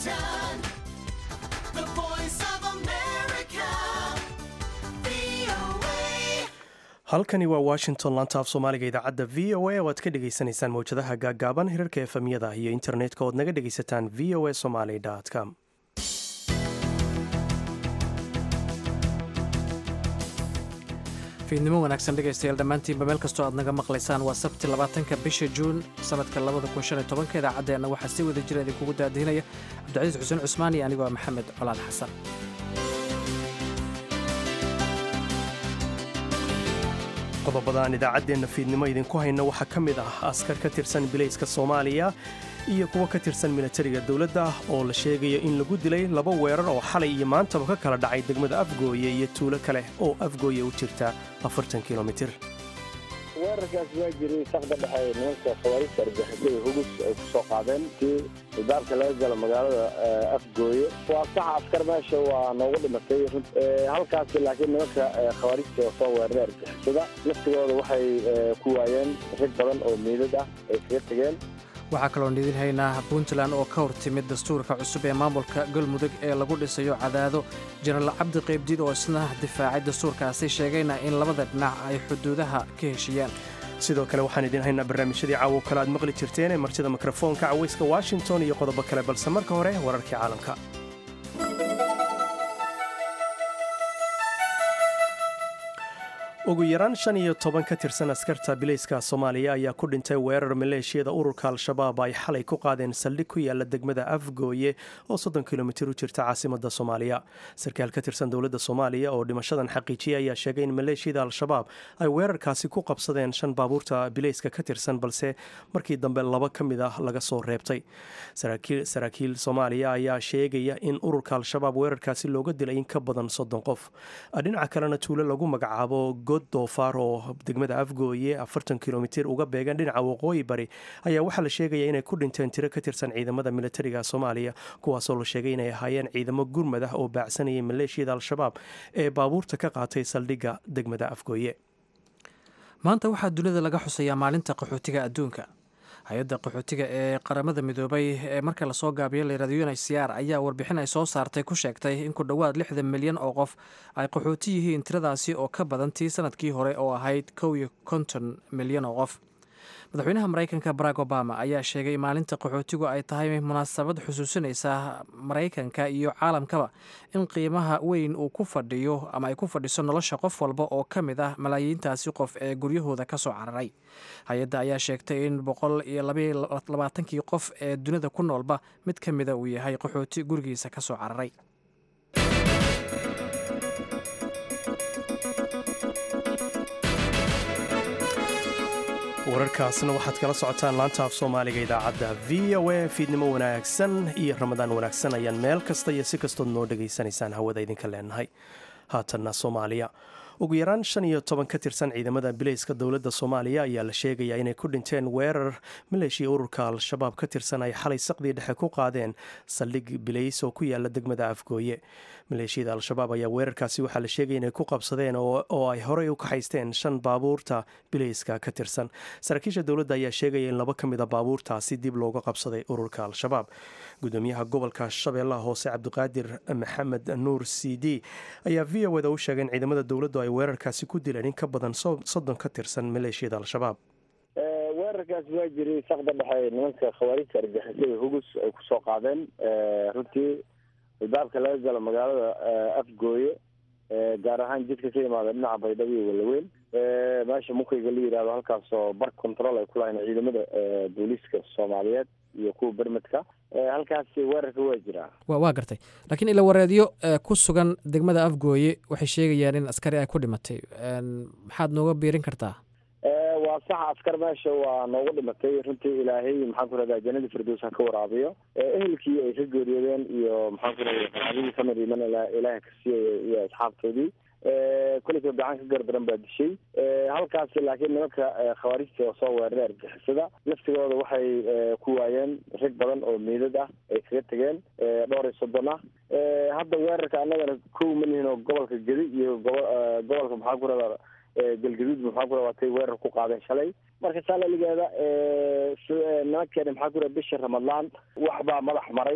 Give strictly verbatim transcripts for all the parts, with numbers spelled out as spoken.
Washington, the voice of America, V O A. halkani waa washington laanta af soomaaliga idaacadda v o a oo aad ka dhagaysanaysaan mawjadaha gaaggaaban hirarka efemyada iyo internetka ood naga dhagaysataan v o a somaly com. fiidnimo wanaagsan dhegaystayaal dhammaantiinba meel kastoo aad naga maqlaysaan waa sabti labaatanka bisha juun sanadka labada kun shan iyo tobanka idaacaddeenna waxaa si wada jira idinkugu daadihinaya cabdicasiis xuseen cusmaan iyo anigoo maxamed colaad xasan. qodobadaan idaacaddeenna fiidnimo idinku hayno waxaa ka mid ah askar ka tirsan bilayska soomaaliya iyo kuwo ka tirsan militariga dowladda oo la sheegayo in lagu dilay laba weerar oo xalay iyo maantaba ka kala dhacay degmada afgooye iyo tuulo kale oo afgooye u jirta afartan kilomitir. weerarkaas waa jiray saqda dhexe nimanka khawaarijta argagixisada hugus ay ku soo qaadeen si albaabka laga galo magaalada afgooye waa saxa askar meesha waa noogu dhimatay halkaasi laakiin nimanka khawaarijta oo soo weeraray argagixisada laftigooda waxay ku waayeen rag badan oo meydad ah ay kaga tegeen. waxaa kaloon idin haynaa puntland oo ka hor timid dastuurka cusub ee maamulka galmudug ee lagu dhisayo cadaado jenaraal cabdi qaybdiid oo isna difaacay dastuurkaasi sheegayna in labada dhinac ay xuduudaha ka heshiiyaan. sidoo kale waxaan idin haynaa barnaamijyadii caawo kale aad maqli jirteen ee martida mikrofoonka cawayska washington iyo qodobo kale balse marka hore wararkii caalamka. ugu yaraan shan iyo toban ka tirsan askarta bilayska soomaaliya ayaa ku dhintay weerar maleeshiyada ururka al-shabaab ay xalay ku qaadeen saldhig ku yaala degmada afgooye oo soddon kilomitir u jirta caasimada soomaaliya. sarkaal ka tirsan dowladda soomaaliya oo dhimashadan xaqiijiyay ayaa sheegay in maleeshiyada al-shabaab ay weerarkaasi ku qabsadeen shan baabuurta bilayska ka tirsan balse markii dambe laba ka mid ah laga soo reebtay. saraakiil soomaaliya ayaa sheegaya in ururka al-shabaab weerarkaasi looga dilay in ka badan soddon qof. dhinaca kalena tuulo lagu magacaabo doofaar oo degmada afgooye afartan kilomitir uga beegan dhinaca waqooyi bari ayaa waxaa la sheegaya inay ku dhinteen tiro ka tirsan ciidamada militariga soomaaliya kuwaasoo la sheegay inay ahaayeen ciidamo gurmad ah oo baacsanayay maleeshiyada al-shabaab ee baabuurta ka qaatay saldhigga degmada afgooye. maanta waxaa dunida laga xusayaa maalinta qaxootiga adduunka. hay-adda qaxootiga ee qaramada midoobay ee marka lasoo gaabiyo layirahdo u n h c r ayaa warbixin ay soo saartay ku sheegtay in ku dhowaad lixdan milyan oo qof ay qaxooti yihiin tiradaasi oo ka badan tii sanadkii hore oo ahayd kow iyo konton milyan oo qof. madaxweynaha maraykanka barack obama ayaa sheegay maalinta qaxootigu ay tahay munaasabad xusuusinaysa maraykanka iyo caalamkaba in qiimaha weyn uu ku fadhiyo ama ay ku fadhiso nolosha qof walba oo ka mid ah malaayiintaasi qof ee guryahooda ka soo cararay. hay-adda ayaa sheegtay in boqol iyo labaatankii qof ee dunida ku noolba mid ka mida uu yahay qaxooti gurigiisa ka soo cararay. wararkaasna waxaad kala socotaan laanta af soomaaliga idaacadda v o a. fiidnimo wanaagsan iyo ramadaan wanaagsan ayaan meel kasta iyo si kastood noo dhegaysanaysaan hawada idinka leenahay. haatanna soomaaliya ugu yaraan shan iyo toban ka tirsan ciidamada bilayska dowladda soomaaliya ayaa la sheegayaa inay ku dhinteen weerar maleeshiya ururka al-shabaab ka tirsan ay xalay saqdii dhexe ku qaadeen saldhig bilays oo ku yaala degmada afgooye. maleeshiyada al-shabaab ayaa weerarkaasi waxaa la sheegaya inay ku qabsadeen oo ay horey u kaxaysteen shan baabuurta bilayska ka tirsan. saraakiisha dowladda ayaa sheegaya in laba ka mid a baabuurtaasi dib looga qabsaday ururka al-shabaab. gudoomiyaha gobolka shabeellaha hoose cabdiqaadir maxamed nuur c d ayaa v o da u sheegay in ciidamada dowladdu ay weerarkaasi ku dileen in ka badan soddon ka tirsan maleeshiyada al-shabaab. weerarkaas waa jiray saqda dhexe nimanka khawaarijta argagixisada hugus ay ku soo qaadeen runtii albaabka laga galo magaalada afgooye gaar ahaan jidka ka yimaada dhinaca baydhabo iyo walaweyn meesha mukayga la yihahdo halkaasoo bar control ay ku lahayn ciidamada booliiska soomaaliyeed iyo kuwa bermedka halkaasi weerarka waa jiraa. waa gartay laakiin ila wareedyo ku sugan degmada afgooye waxay sheegayaan in askari ay ku dhimatay. maxaad nooga biirin kartaa? waa saxa askar meesha waa noogu dhimatay runtii ilaahay maxaan ku rahdaa jannada firdows ha ka waraabiyo ehelkii ay ka geeriyoodeen iyo maxaan ku rahdaa saxaabadii samir iman ilaahay ka siiyay iyo asxaabtoodii koleyka gacan ka gardaran baa dishay halkaasi laakiin nimanka khawaarijta oo soo weeraray argixisada laftigooda waxay ku waayeen rag badan oo meydad ah ay kaga tegeen dhowr iyo soddon ah. hadda weerarka annagana kow manihin oo gobolka gedi iyo gobolka maxaan ku rahdaa galgaduud maxaa ku rawaatay weerar ku qaadeen shalay marka saalaligeeda nimankeena maxaa ku raha bisha ramadaan waxbaa madax maray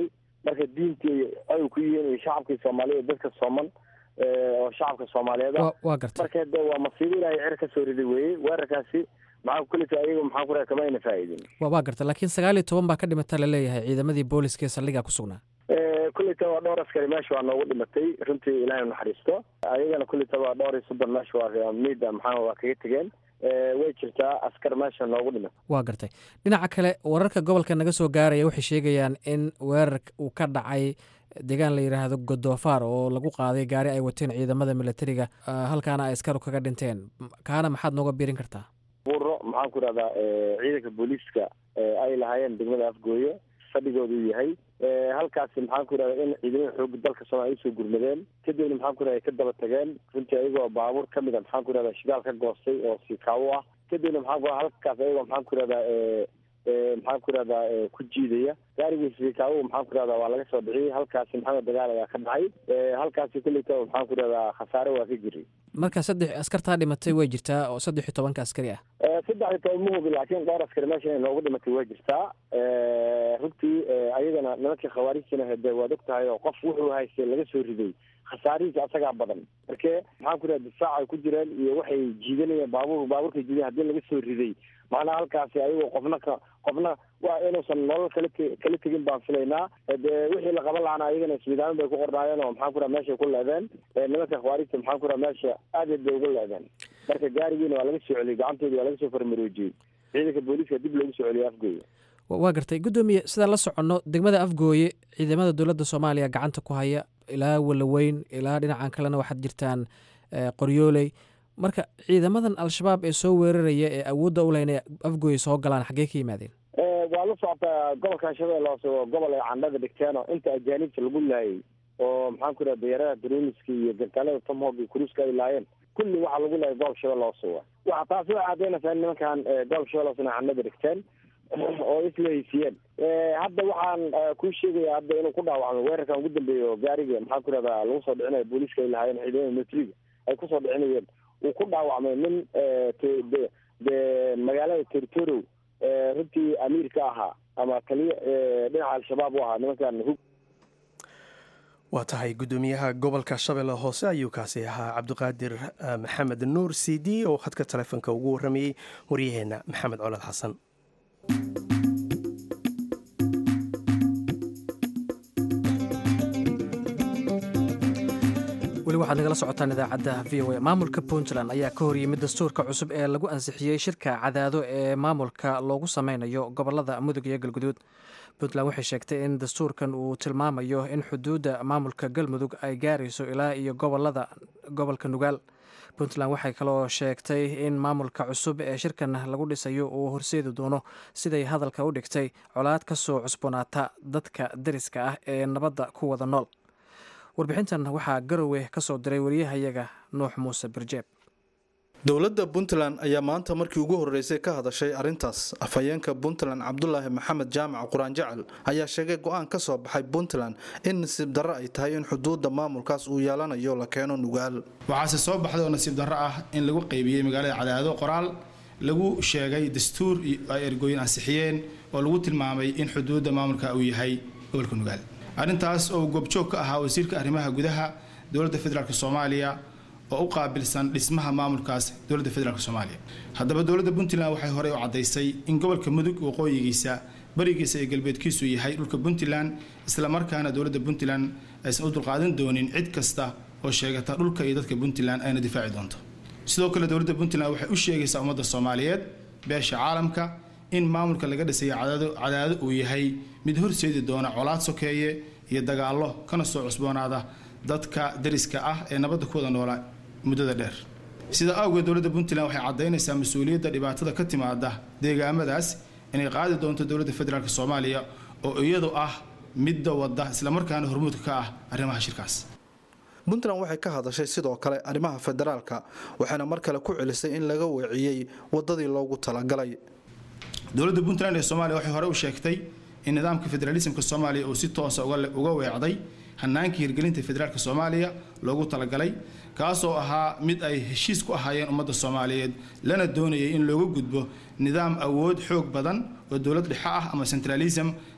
marka diintii ay ku yihiin iyo shacabkii soomaaliyeed dadka sooman oo shacabka soomaaliyeed waa gartay marka hadda waa masiibo ilaahay cer ka soo riday weeye weerarkaasi maxaa kulita ayaga maxaa ku raay kama ayna faa'iidin waa waa gartay laakiin sagaal iyo toban baa ka dhimata la leeyahay ciidamadii booliska ee saldhiga ku sugnaa kulita waa dhowr askari meesha waa noogu dhimatay runtii ilaahay naxariisto ayagana kulita waa dhowr iyo soddon meesha waa miida maxaa waa kaga tegeen way jirtaa askar meesha noogu dhima waa gartay dhinaca kale wararka gobolka naga soo gaaraya waxay sheegayaan in weerar uu ka dhacay deegaan la yidhaahdo godoofaar oo lagu qaaday gaari ay wateen ciidamada militariga halkaana ay askaru kaga dhinteen kaana maxaad nooga biirin kartaa buuro maxaan ku idhahdaa ciidanka booliiska ay lahaayeen degmada afgooye fadhigoodu yahay halkaasi maxaan ku idhahdaa in ciidamada xooga dalka soomaaliya usoo gurmadeen kadibna maxaan ku idhahda ay ka daba tageen runtii ayagoo baabuur ka mid a maxaan ku idhahdaa shidaal ka goostay oo sikaawo ah kadibna maxaan ku halkaas ayagoo maxaan ku idhahdaa maxaan ku idhahdaa ku jiidaya gaarigiisa sikaawo maxaan ku idhahdaa waa laga soo bixiyey halkaasi maxamed dagaal ayaa ka dhacay halkaasi kulleyta maxaan ku idhahdaa khasaare waa ka jiray marka saddex askartaa dhimatay way jirtaa oo saddex iyo tobanka askari ah saddex iyo toban ma hubi laakiin dhowr askari meesha inay noogu dhimatay way jirtaa runtii ayagana nimankii khawaarijtina hede waad og tahay oo qof wuxuu haystay laga soo riday khasaarihiisa asagaa badan marke maxaan ku idhaha difaac ay ku jireen iyo waxay jiidanayeen baabuur baabuurkay jiiday haddii laga soo riday macnaha halkaasi ayagoo qofna ka qofna waa inuusan nolol kala t kala tegin baan filaynaa dee wixii la qaban lahaana ayagana ismiidaamin bay ku qornaayeen oo maxaan ku dhaha meeshay ku leedeen nimanka khawaarijta maxaan ku dhaha meesha aad bay uga leedeen marka gaarigiina waa laga soo celiyey gacantoodii waa laga soo farmaroojiyey ciidanka booliiska dib loogu soo celiyey afgooye waa gartay guddoomiye sidaan la soconno degmada afgooye ciidamada dowladda soomaaliya gacanta ku haya ilaa walaweyn ilaa dhinacan kalena waxaad jirtaan qoryooley marka ciidamadan al-shabaab ee soo weeraraya ee awoodda u leh inay afgooye soo galaan xaggee ka yimaadeen waa la socotaa gobolkan shabeelle hoose waa gobol ay candhada dhigteen oo inta ajaanibta lagu laayay oo maxaan ku idhaha dayarada droniska iyo gantaalada tomhog iyo kuruuska ay laayeen kulli waxaa lagu laayay gobolka shabeelle hoose wa waxa taasi waxay caddeynaysaa in nimankan gobolka shabeelle hoose inay candhada dhigteen oo isla heysiiyeen hadda waxaan kuu sheegaya hadda inuu ku dhaawacmo weerarkan ugu dambeeya oo gaariga maxaan ku idhahdaa lagu soo dhicinayo booliiska ay lahaayeen ciidamada militariga ay kusoo dhicinayeen uu ku dhaawacmay nin de magaalada territoriw runtii amiir ka ahaa ama taliya dhinaca al-shabaab u ahaa nimankan hug waa tahay guddoomiyaha gobolka shabeelle hoose ayuu kaasi ahaa cabdiqaadir maxamed nuur c d oo khadka taleefonka ugu warramayey waryaheena maxamed colad xasan weli waxaad nagala socotaan idaacadda v o a maamulka puntland ayaa ka horyimid dastuurka cusub ee lagu ansixiyey shirka cadaado ee maamulka loogu sameynayo gobolada mudug iyo galguduud puntland waxay sheegtay in dastuurkan uu tilmaamayo in xuduudda maamulka galmudug ay gaarayso ilaa iyo gobolada gobolka nugaal puntland waxay kaloo sheegtay in maamulka cusub ee shirkan lagu dhisayo uu horseedi doono siday hadalka u dhigtay colaad ka soo cusboonaata dadka dariska ah ee nabadda ku wada nool warbixintan waxaa garowe ka soo diray wariyahayaga nuux muuse birjeeb dowladda puntland ayaa maanta markii ugu horreysay ka hadashay arrintaas afhayeenka puntland cabdulaahi maxamed jaamac quraan jecel ayaa sheegay go-aan ka soo baxay puntland in nasiib darro ay tahay in xuduudda maamulkaas uu yeelanayo la keeno nugaal waxaase soo baxday oo nasiib darro ah in lagu qaybiyey magaalada cadaado qoraal lagu sheegay dastuur ay ergooyin ansixiyeen oo lagu tilmaamay in xuduudda maamulka uu yahay gobolka nugaal arrintaas oo goobjoog ka ahaa wasiirka arrimaha gudaha dowladda federaalk soomaaliya oo u qaabilsan dhismaha maamulkaas dowladda federaalk soomaaliya haddaba dowladda puntland waxay horey u caddaysay in gobolka mudug waqooyigiisa barigiisa iyo galbeedkiisu yahay dhulka puntland islamarkaana dowladda puntland aysan u dulqaadan doonin cid kasta oo sheegata dhulka iyo dadka puntland ayna difaaci doonto sidoo kale dowladda puntland waxay u sheegaysaa ummadda soomaaliyeed beesha caalamka in maamulka laga dhisaya cadaado uu yahay mid horseedi doona colaad sokeeye iyo dagaallo kana soo cusboonaada dadka dariska ah ee nabadda ku wada noola muddada dheer sidaa awgeed dowladda puntland waxay caddaynaysaa mas-uuliyadda dhibaatada ka timaada deegaamadaas inay qaadi doonto dowladda federaalk soomaaliya oo iyadu ah midda wadda islamarkaana hormuudka ka ah arrimaha shirkaas puntland waxay ka hadashay sidoo kale arrimaha federaalka waxayna mar kale ku celisay in laga weeciyey waddadii loogu talagalay dowladda puntland ee soomaaliya waxay hore u sheegtay in nidaamka federaalismka soomaaliya uu si toosa uga weecday hanaankii hirgelinta federaalka soomaaliya loogu talagalay kaasoo ahaa mid ay heshiis ku ahaayeen ummadda soomaaliyeed lana doonayay in looga gudbo nidaam awood xoog badan oo dowlad dhexe ah ama centralism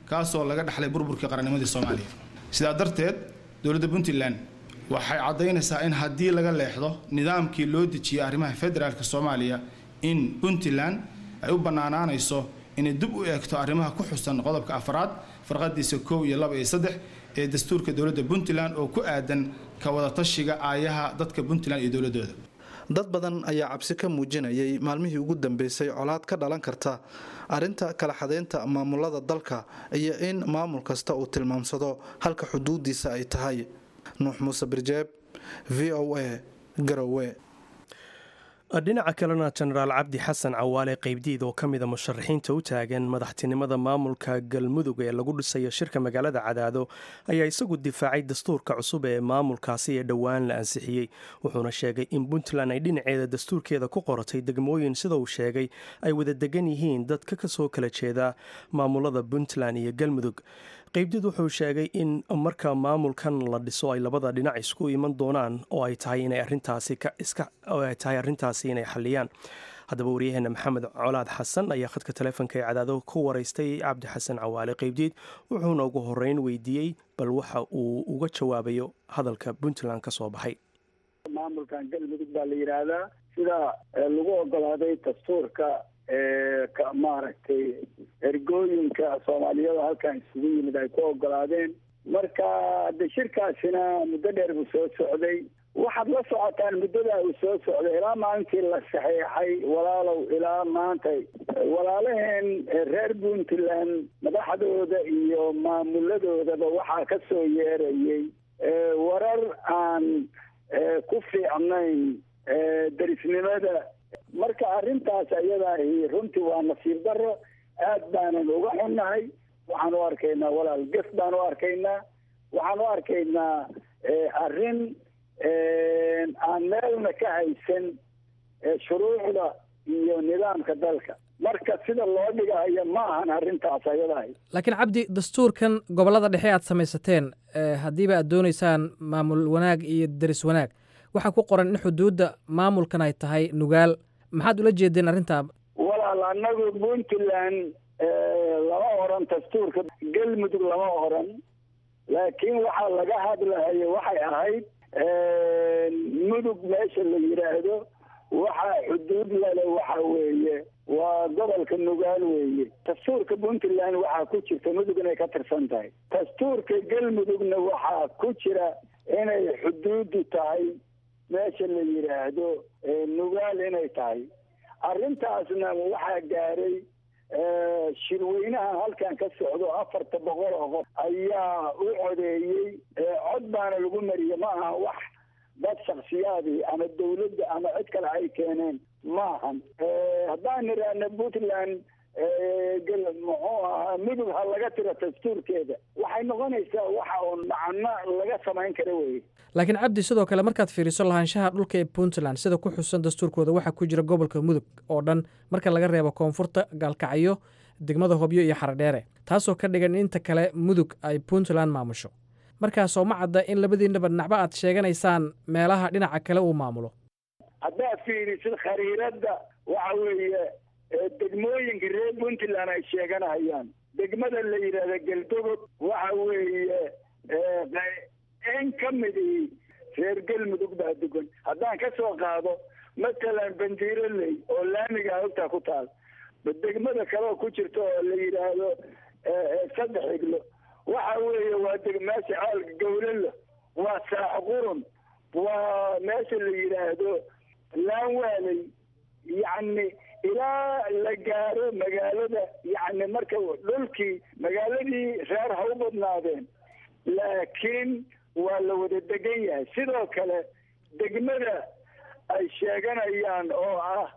kaasoo laga dhaxlay burburkii qarannimadii soomaaliya sidaa darteed dowladda puntland waxay caddaynaysaa in haddii laga leexdo nidaamkii loo dejiyey arrimaha federaalka soomaaliya in puntland ay u bannaanaanayso inay dib u eegto arrimaha ku xusan qodobka afraad farqadiisa kow iyo laba iyo saddex ee dastuurka dowladda puntland oo ku aadan ka wada tashiga aayaha dadka puntland iyo dowladooda dad badan ayaa cabsi ka muujinayay maalmihii ugu dambeysay colaad ka dhalan karta arrinta kala xadeynta maamulada dalka iyo in maamul kasta uu tilmaamsado halka xuduudiisa ay tahay nuux muuse birjeeb v o a garowe dhinaca kalena jenaraal cabdi xasan cawaale qaybdiid oo ka mida musharaxiinta u taagan madaxtinimada maamulka galmudug ee lagu dhisayo shirka magaalada cadaado ayaa isagu difaacay dastuurka cusub ee maamulkaasi ee dhowaan la ansixiyey wuxuuna sheegay in puntland ay dhinaceeda dastuurkeeda ku qoratay degmooyin sida uu sheegay ay wada degan yihiin dadka kasoo kala jeeda maamulada puntland iyo galmudug qaybdiid wuxuu sheegay in marka maamulkan la dhiso ay labada dhinac isku iman doonaan oo ay tahay inay arintaasi ay tahay arrintaasi inay xaliyaan haddaba waryaheena maxamed colaad xasan ayaa khadka taleefonka ee cadaado ku waraystay cabdi xasan cawaale qaybdiid wuxuuna ugu horeyn weydiiyey bal waxa uu uga jawaabayo hadalka puntland ka soo baxay maamulkan galmudug baa la yidhaahdaa sida lagu ogolaaday dastuurka maaragtay ergooyinka soomaaliyada halkan isugu yimid ay ku ogolaadeen marka de shirkaasina muddo dheer buu soo socday waxaad la socotaan muddadaa uu soo socday ilaa maalintii la saxeexay walaalow ilaa maanta walaalaheen reer puntland madaxdooda iyo maamuladoodaba waxaa ka soo yeerayay warar aan ku fiicnayn darisnimada marka arrintaas ayadaahi runtii waa nasiib daro aad baanan uga xunnahay waxaan u arkaynaa walaal gef baan u arkaynaa waxaan u arkaynaa arrin aan meelna ka haysan shuruucda iyo nidaamka dalka marka sida loo dhigahayo ma ahan arrintaas ayadaahi laakiin cabdi dastuurkan gobollada dhexe aad samaysateen haddiiba aad doonaysaan maamul wanaag iyo deris wanaag waxaa ku qoran in xuduudda maamulkan ay tahay nugaal maxaad ula jeedeen arrintaa walaal annagu puntland lama oran dastuurka galmudug lama oran laakiin waxaa laga hadlahayo waxay ahayd mudug meesha la yidhaahdo waxaa xuduud lale waxa weeye waa gobolka nugaal weeye dastuurka puntland waxaa ku jirta mudug inay ka tirsan tahay dastuurka galmudugna waxaa ku jira inay xuduuddu tahay meesha la yidhaahdo nugaal inay tahay arrintaasna waxaa gaaray shirweynaha halkan ka socdo afarta boqol oo qof ayaa u codeeyey cod baana lagu mariye ma aha wax dad shaksiyaadii ama dawladda ama cid kale ay keeneen ma ahan haddaan nidhaahno puntland muxuu ahaa mudug ha laga tiro dastuurkeeda waxay noqonaysaa waxa uun macno laga samayn kara weye laakiin cabdi sidoo kale markaad fiiriso lahaanshaha dhulka ee puntland sida ku xusan dastuurkooda waxaa ku jira gobolka mudug oo dhan marka laga reebo koonfurta gaalkacyo degmada hobyo iyo xaradheere taasoo ka dhigan in inta kale mudug ay puntland maamusho markaasoo ma cadda in labadiinaba dhinacba aad sheeganaysaan meelaha dhinaca kale uu maamulo haddaad fiirisid khariiradda waxa weeye degmooyinka reer puntland ay sheeganahayaan degmada la yidhaahda galdogob waxa weeye in ka midii reer galmudug baa degan haddaan ka soo qaado matalan bandiiroley oo laamiga hogtaa ku taal degmada kaleoo ku jirta oo la yidhaahdo saddex iglo waxa weeye waa meesha caalka gawlalo waa saac qurun waa meesha la yidhaahdo laanwaaley yacni ilaa la gaaro magaalada yacni marka dhulkii magaaladii reer ha u badnaadeen laakiin waa la wada degan yahay sidoo kale degmada ay sheeganayaan oo ah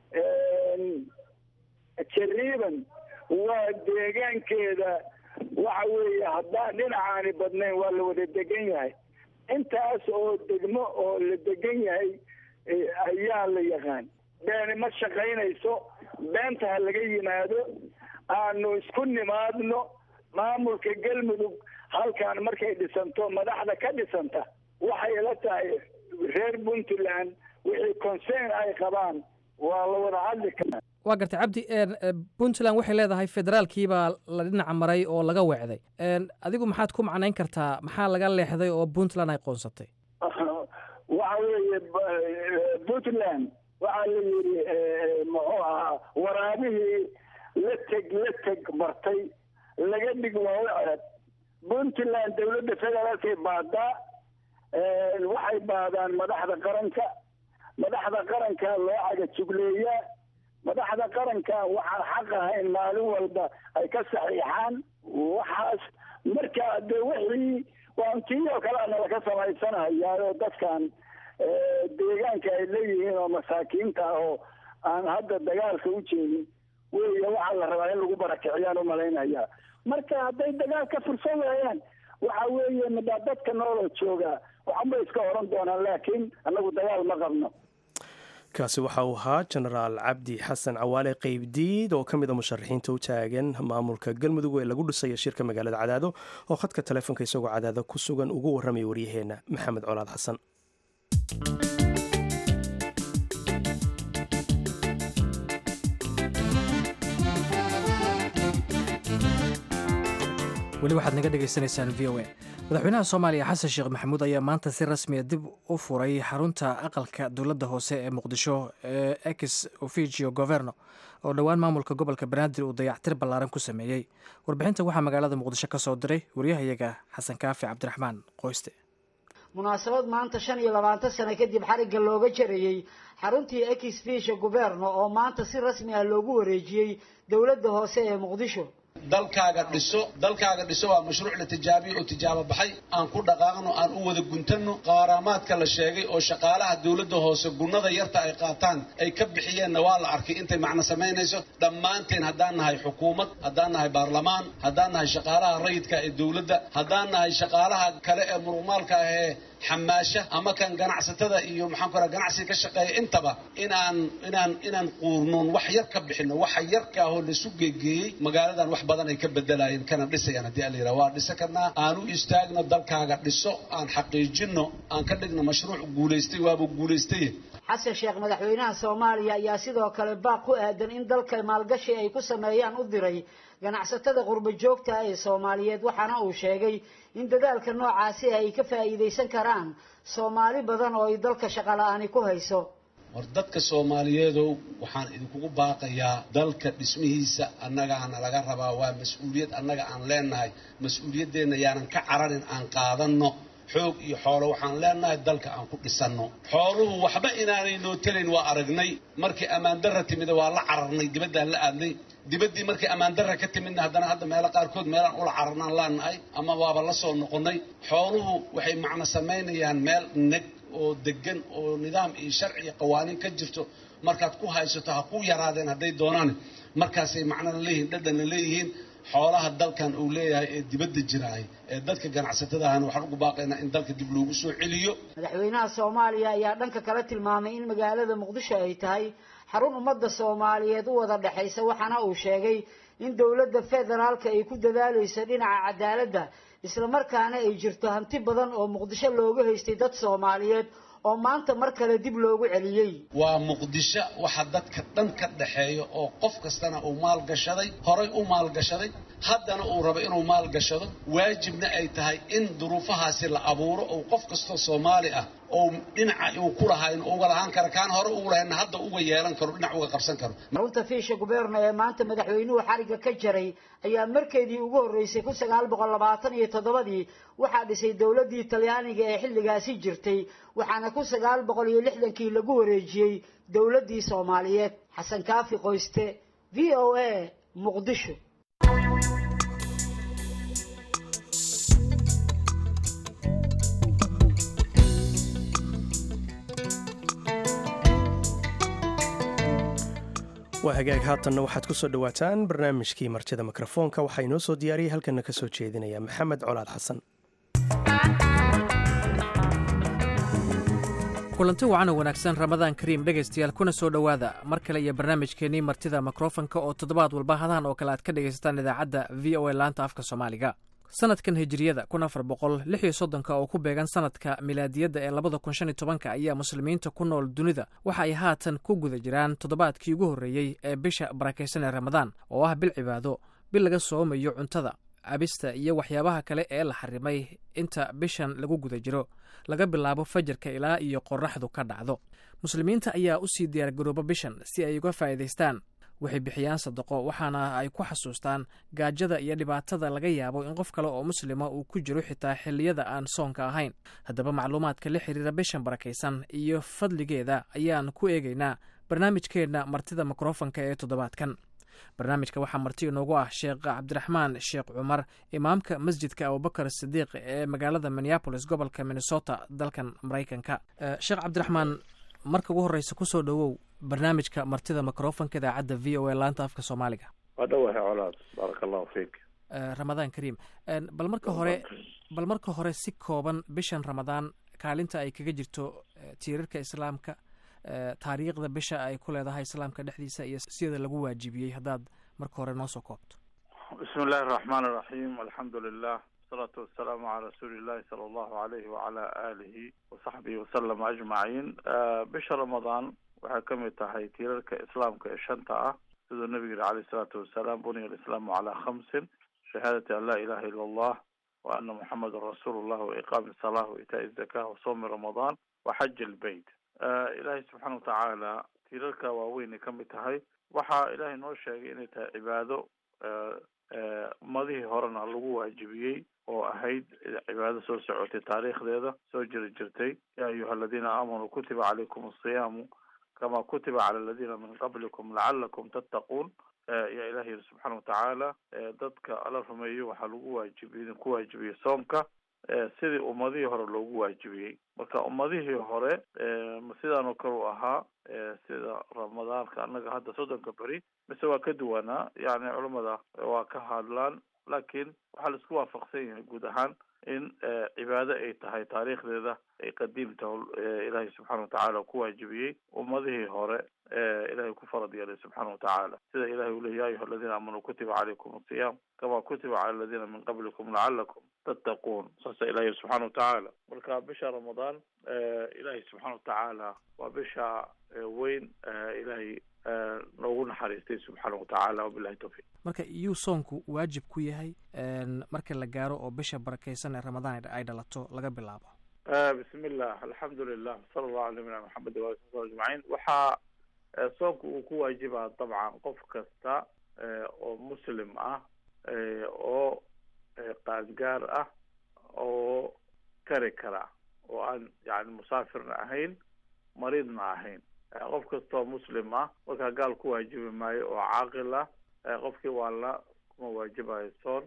jariiban waa deegaankeeda waxa weeye haddaan dhinacaani badnayn waa la wada degan yahay intaas oo degmo oo la degan yahay ayaa la yaqaan beeni ma shaqaynayso beenta ha laga yimaado aanu isku nimaadno maamulka galmudug halkan markay dhisanto madaxda ka dhisanta waxay la tahay reer puntland wixii concern ay qabaan waa la wada hadli karaa waa gartay cabdi puntland waxay leedahay federaalkiibaa la dhinaca maray oo laga weecday adigu maxaad ku macnayn kartaa maxaa laga leexday oo puntland ay qoonsatay waxa weeye puntland waxaa la yidhi muxuu ahaa waraabihii la teg la teg martay laga dhig mawacad puntland dawladda federaalkay baadaa waxay baadaan madaxda qaranka madaxda qaranka loo caga jugleeyaa madaxda qaranka waxaan xaq ahayn maalin walba ay ka saxiixaan waxaas marka dee wixii waantii oo kale ana laga samaysanahayaa dadkan deegaanka ay leeyihiin oo masaakiinta ah oo aan hadda dagaalka u jeedin weeye waxaa la rabaa in lagu barakiciyaan umalaynaya marka hadday dagaalka fursan waayaan waxa weeye middaa dadka nooloo jooga waxanbay iska oran doonaan laakiin annagu dagaal ma qabno kaasi waxa uu ahaa jenaraal cabdi xasan cawaale qeybdiid oo ka mid a musharaxiinta u taagan maamulka galmudug ee lagu dhisaya shirka magaalada cadaado oo khadka taleefonka isagoo cadaado ku sugan ugu warramaya waryaheena maxamed colaad xasan weli waxaad naga dhegaysanaysaan v o a madaxweynaha soomaaliya xasan sheekh maxamuud ayaa maanta si rasmiya dib u furay xarunta aqalka dowladda hoose ee muqdisho ee ex officio governo oo dhowaan maamulka gobolka banaadir uu dayactir ballaaran ku sameeyey warbixinta waxaa magaalada muqdisho ka soo diray waryahayaga xasan kaafi cabdiraxmaan qoyste munaasabad maanta shan iyo labaatan sano kadib xarigga looga jarayey xaruntii ex officio governo oo maanta si rasmi ah loogu wareejiyey dowladda hoose ee muqdisho dalkaaga dhiso dalkaaga dhiso waa mashruuc la tijaabiyo oo tijaabo baxay aan ku dhaqaaqno aan u wada guntanno qaaraamaadka la sheegay oo shaqaalaha dowladda hoose gunnada yarta ay qaataan ay ka bixiyeenna waa la arkay intay macno samaynayso dhammaanteen haddaan nahay xukuumad haddaan nahay baarlamaan haddaan nahay shaqaalaha rayidka ee dowladda haddaan nahay shaqaalaha kale ee muruqmaalka ah ee xamaasha ama kan ganacsatada iyo maxaan ku raha ganacsiga ka shaqeeya intaba inaan inaan inaan quurnoon wax yar ka bixino waxa yarka ahoo lasu geegeeyey magaaladan wax badan ay ka bedelayeen kana dhisayaan haddii ala yidhaha waa dhisa karnaa aan u istaagno dalkaaga dhiso aan xaqiijino aan ka dhigno mashruuc guulaystay waaba guulaystay xasan sheekh madaxweynaha soomaaliya ayaa sidoo kale baaq ku aadan in dalka maalgashi ay ku sameeyaan u diray ganacsatada qurbo joogta ee Soomaaliyeed waxaana uu sheegay in dadaalka noocaasi ay ka faa'iideysan karaan Soomaali badan oo ay dalka shaqo la'aan ku hayso war dadka Soomaaliyeed waxaan idinku baaqayaa dalka dhismihiisa annaga aan laga rabaa waa mas'uuliyad annaga aan leenahay mas'uuliyadeena yaanan ka cararin aan qaadano xoog iyo xoolo waxaan leenahay dalka aan ku dhisano xooluhu waxba inaanay noo talayn waa aragnay markii amaan darra timid waa la cararnay dibadda la aadnay dibadii markii amaan darra ka timidna haddana hadda meel qaar kood meelaan ula cararnaan laanahay ama waaba la soo noqonay xooluhu waxay macna sameynayaan meel nag oo degan oo nidaam iyo sharci iyo qawaaniin ka jirto markaad ku haysato ha ku yaraadeen haday doonaan markaasay macna leeyihiin dhadhan leeyihiin xoolaha dalkan uu leeyahay ee dibadda jiraay ee dadka ganacsatada ah waxaan ugu baaqaynaa in dalka dib loogu soo celiyo madaxweynaha Soomaaliya ayaa dhanka kale tilmaamay in magaalada Muqdisho ay tahay xarun ummadda Soomaaliyeed u wada dhaxaysa waxaana uu sheegay in dawladda federaalka ay ku dadaalayso dhinaca cadaaladda isla markaana ay jirto hanti badan oo Muqdisho looga haystay dad Soomaaliyeed oo maanta mar kale dib loogu celiyay waa Muqdisho waxa dadka dhan ka dhaxeeyo oo qof kastana uu maal gashaday horay u maal gashaday haddana uu rabo inuu maal gashado waajibna ay tahay in duruufahaasi la abuuro oo qof kasto Soomaali ah oo dhinaca uu ku lahaa in uu lahaan karo kaan hore uu lahayn hadda uga yeelan karo dhinac uga qabsan karo runta fiisha goberno ee maanta madaxweynuhu xariga ka jaray ayaa markeedii ugu horeysay kun sagaal boqol labaatan iyo toddoba waxaa dhisay dawladii Talyaaniga ee xilligaasi jirtay waxaana kun sagaal boqol iyo lixdan kii lagu wareejiyay dawladii Soomaaliyeed xasan kaafi qoyste V O A Muqdisho waa hagaag haatanna waxaad ku soo dhawaataan barnaamijkii martida mikrofoonka waxaa inoo soo diyaariyay halkana ka soo jeedinaya maxamed colaad xasan kulanti wacan oo wanaagsan ramadaan kariim dhegaystayaal kuna soo dhowaada mar kale iyo barnaamijkeennii martida mikrofonka oo toddobaad walba hadahan oo kale aad ka dhegaysataan idaacadda v o a laanta afka soomaaliga sanadkan hijiriyada kun afar boqol lix iyo soddonka oo ku beegan sanadka milaadiyadda ee labada kun shan iyo tobanka ayaa muslimiinta ku nool dunida waxa ay haatan ku guda jiraan toddobaadkii ugu horreeyey ee bisha barakaysan ee ramadaan oo ah bil cibaado bil laga soomayo cuntada cabista iyo waxyaabaha kale ee la xarimay inta bishan lagu guda jiro laga bilaabo fajarka ilaa iyo qorraxdu ka dhacdo muslimiinta ayaa u sii diyaargarooba bishan si ay uga faa'iidaystaan waxay bixiyaan sadaqo waxaana ay ku xasuustaan gaajada iyo dhibaatada laga yaabo in qof kale oo muslima uu ku jiro xitaa xilliyada aan soonka ahayn haddaba macluumaadka la xiriira bishan barakaysan iyo fadligeeda ayaan ku eegaynaa barnaamijkeenna martida mikrofonka ee toddobaadkan barnaamijka waxaa marti inoogu ah sheekh cabdiraxmaan sheekh cumar imaamka masjidka abubakar sidiiq ee magaalada minneabolis gobolka minnesota dalkan maraykanka sheekh cabdiraxmaan marka ugu horreysa kusoo dhowow barnaamijka martida mikrofonka idaacadda v o a laanta afka soomaaliga waa dhawahay colaad baaraka allahu fiik ramadaan kariim bal marka hore bal marka hore si kooban bishan ramadaan kaalinta ay kaga jirto tiirarka islaamka taariikhda bisha ay ku leedahay islaamka dhexdiisa iyo sida lagu waajibiyey haddaad marka hore noo soo koobto bismi illahi araxmaan araxiim alxamdu lilah wasalaatu wasalaamu calaa rasuuli illahi sala allahu alayhi wacala aalihi wasaxbihi wasalama ajmaciin bisha ramadaan waxay ka mid tahay tiirarka islaamka ee shanta ah siduu nabigu yiri calayh isalaatu wasalaam buniya alislaamu calaa khamsin shahaadati an laa ilaha ila allah wa ana muxamadan rasuulu llah wa iqaami salah wa itaa zaka wa soomi ramadaan wa xaji lbeyt ilaahay subxaana watacaala tiirarka waaweynay ka mid tahay waxaa ilaahay noo sheegay inay tahay cibaado ummadihii horena lagu waajibiyey oo ahayd cibaado soo socotay taariikhdeeda soo jiri jirtay yaa ayuha aladiina aamanuu kutiba calaykum asiyaamu kama kutiba cala aladiina min qablikum lacalakum tattaquun yaa ilaah yiri subxaana watacaala dadka ala rumeeyo waxaa lagu waajibiyey idinku waajibiyey soomka sidii ummadihii hore loogu waajibiyey marka ummadihii hore sidaanoo kale u ahaa sida ramadaanka annaga hadda soddonka beri mise waa ka duwanaa yani culamada waa ka hadlaan laakiin waxaa laisku waafaqsan yahay guud ahaan in cibaado ay tahay taariikhdeeda ay qadiimtaho ilaahay subxaana watacaala ku waajibiyey ummadihii hore ilahay ku farad yeelay subxaana watacaala sida ilahay uu lehy ya ayuha aladiina aamanuu kutiba calaykum asiyaam kama kutiba cala aladiina min qablikum lacalakum tattaquun saasa ilahay subxaana watacaala marka bisha ramadaan ilahay subxaana watacaala waa bisha weyn ilahay noogu naxariistay subxaana watacaala wabilahi tawfiiq marka iyuu soonku waajib ku yahay marka la gaaro oo bisha barakaysan ee ramadaan ay dhalato laga bilaabo bismi illah alxamdu lilah sala allahu ala nabiyina maxamed waali sal ajmaciin waxaa soonku uu ku waajibaa dabcan qof kasta oo muslim ah oo qaangaar ah oo kari kara oo aan yani musaafirna ahayn mariidna ahayn qof kastoo muslim ah markaa gaal ku waajibi maayo oo caaqil ah qofkii waa la kuma waajibayo soon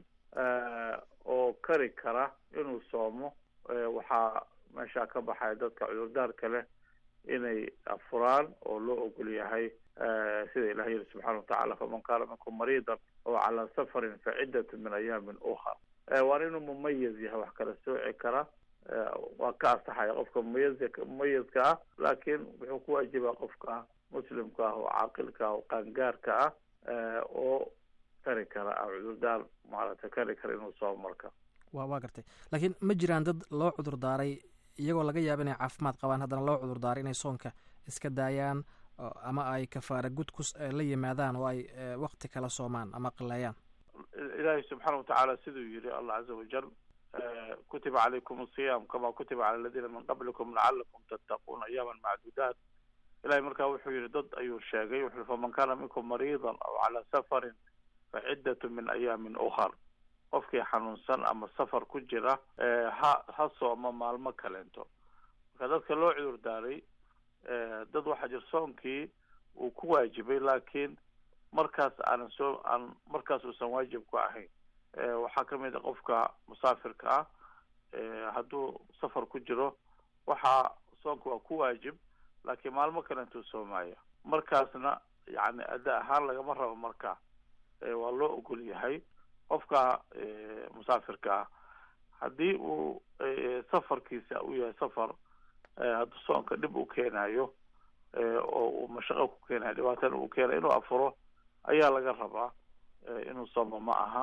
oo kari kara inuu soomo waxaa meeshaa ka baxaya dadka cudurdaarka leh inay afuraan oo loo ogol yahay sida ilaah yiri subxaana watacaala faman kaana minkum mariidan oo calaa safarin fa ciddatu min ayaamin ukhar waana inuu mumayaz yahay wax kala sooci kara waa ka asaxaya qofka mumayazka mumayazka ah laakiin wuxuu ku waajibaa qofka muslimka ah oo caaqilka ah oo qaangaarka ah oo kari kara a cudurdaar maaragtay kari kara inuu soomo marka wa waa gartay laakiin ma jiraan dad loo cudur daaray iyagoo laga yaabo inay caafimaad qabaan haddana loo cudur daaray inay soonka iska daayaan ama ay kafaara gud ku la yimaadaan oo ay wakti kala soomaan ama qaleeyaan ilaahay subxaana watacaala siduu yiri allah caza wajal kutiba calaykum asiyaam kama kutiba cala aladiina min qablikum lacalakum tattaquun ayaaman macduudaat ilahay markaa wuxuu yihi dad ayuu sheegay wuxuu faman kaana minkum mariidan aw calaa safarin fa ciddatu min ayaamin ukhar qofkii xanuunsan ama safar ku jira ha ha sooma maalmo kaleento marka dadka loo cudur daaray dad waxaa jir soonkii uu ku waajibay laakiin markaas aanan soo aan markaas uusan waajib ku ahayn waxaa kamid a qofka musaafirka ah hadduu safar ku jiro waxaa soonka waa ku waajib laakiin maalmo kaleentuu soomaya markaasna yani ada ahaan lagama rabo marka waa loo ogol yahay qofka musaafirka ah haddii uu safarkiisa uu yahay safar hadduu soonka dhib u keenayo oo uu mashaqo ku keenayo dhibaatana uu keenayo inuu afuro ayaa laga rabaa inuu soomo ma aha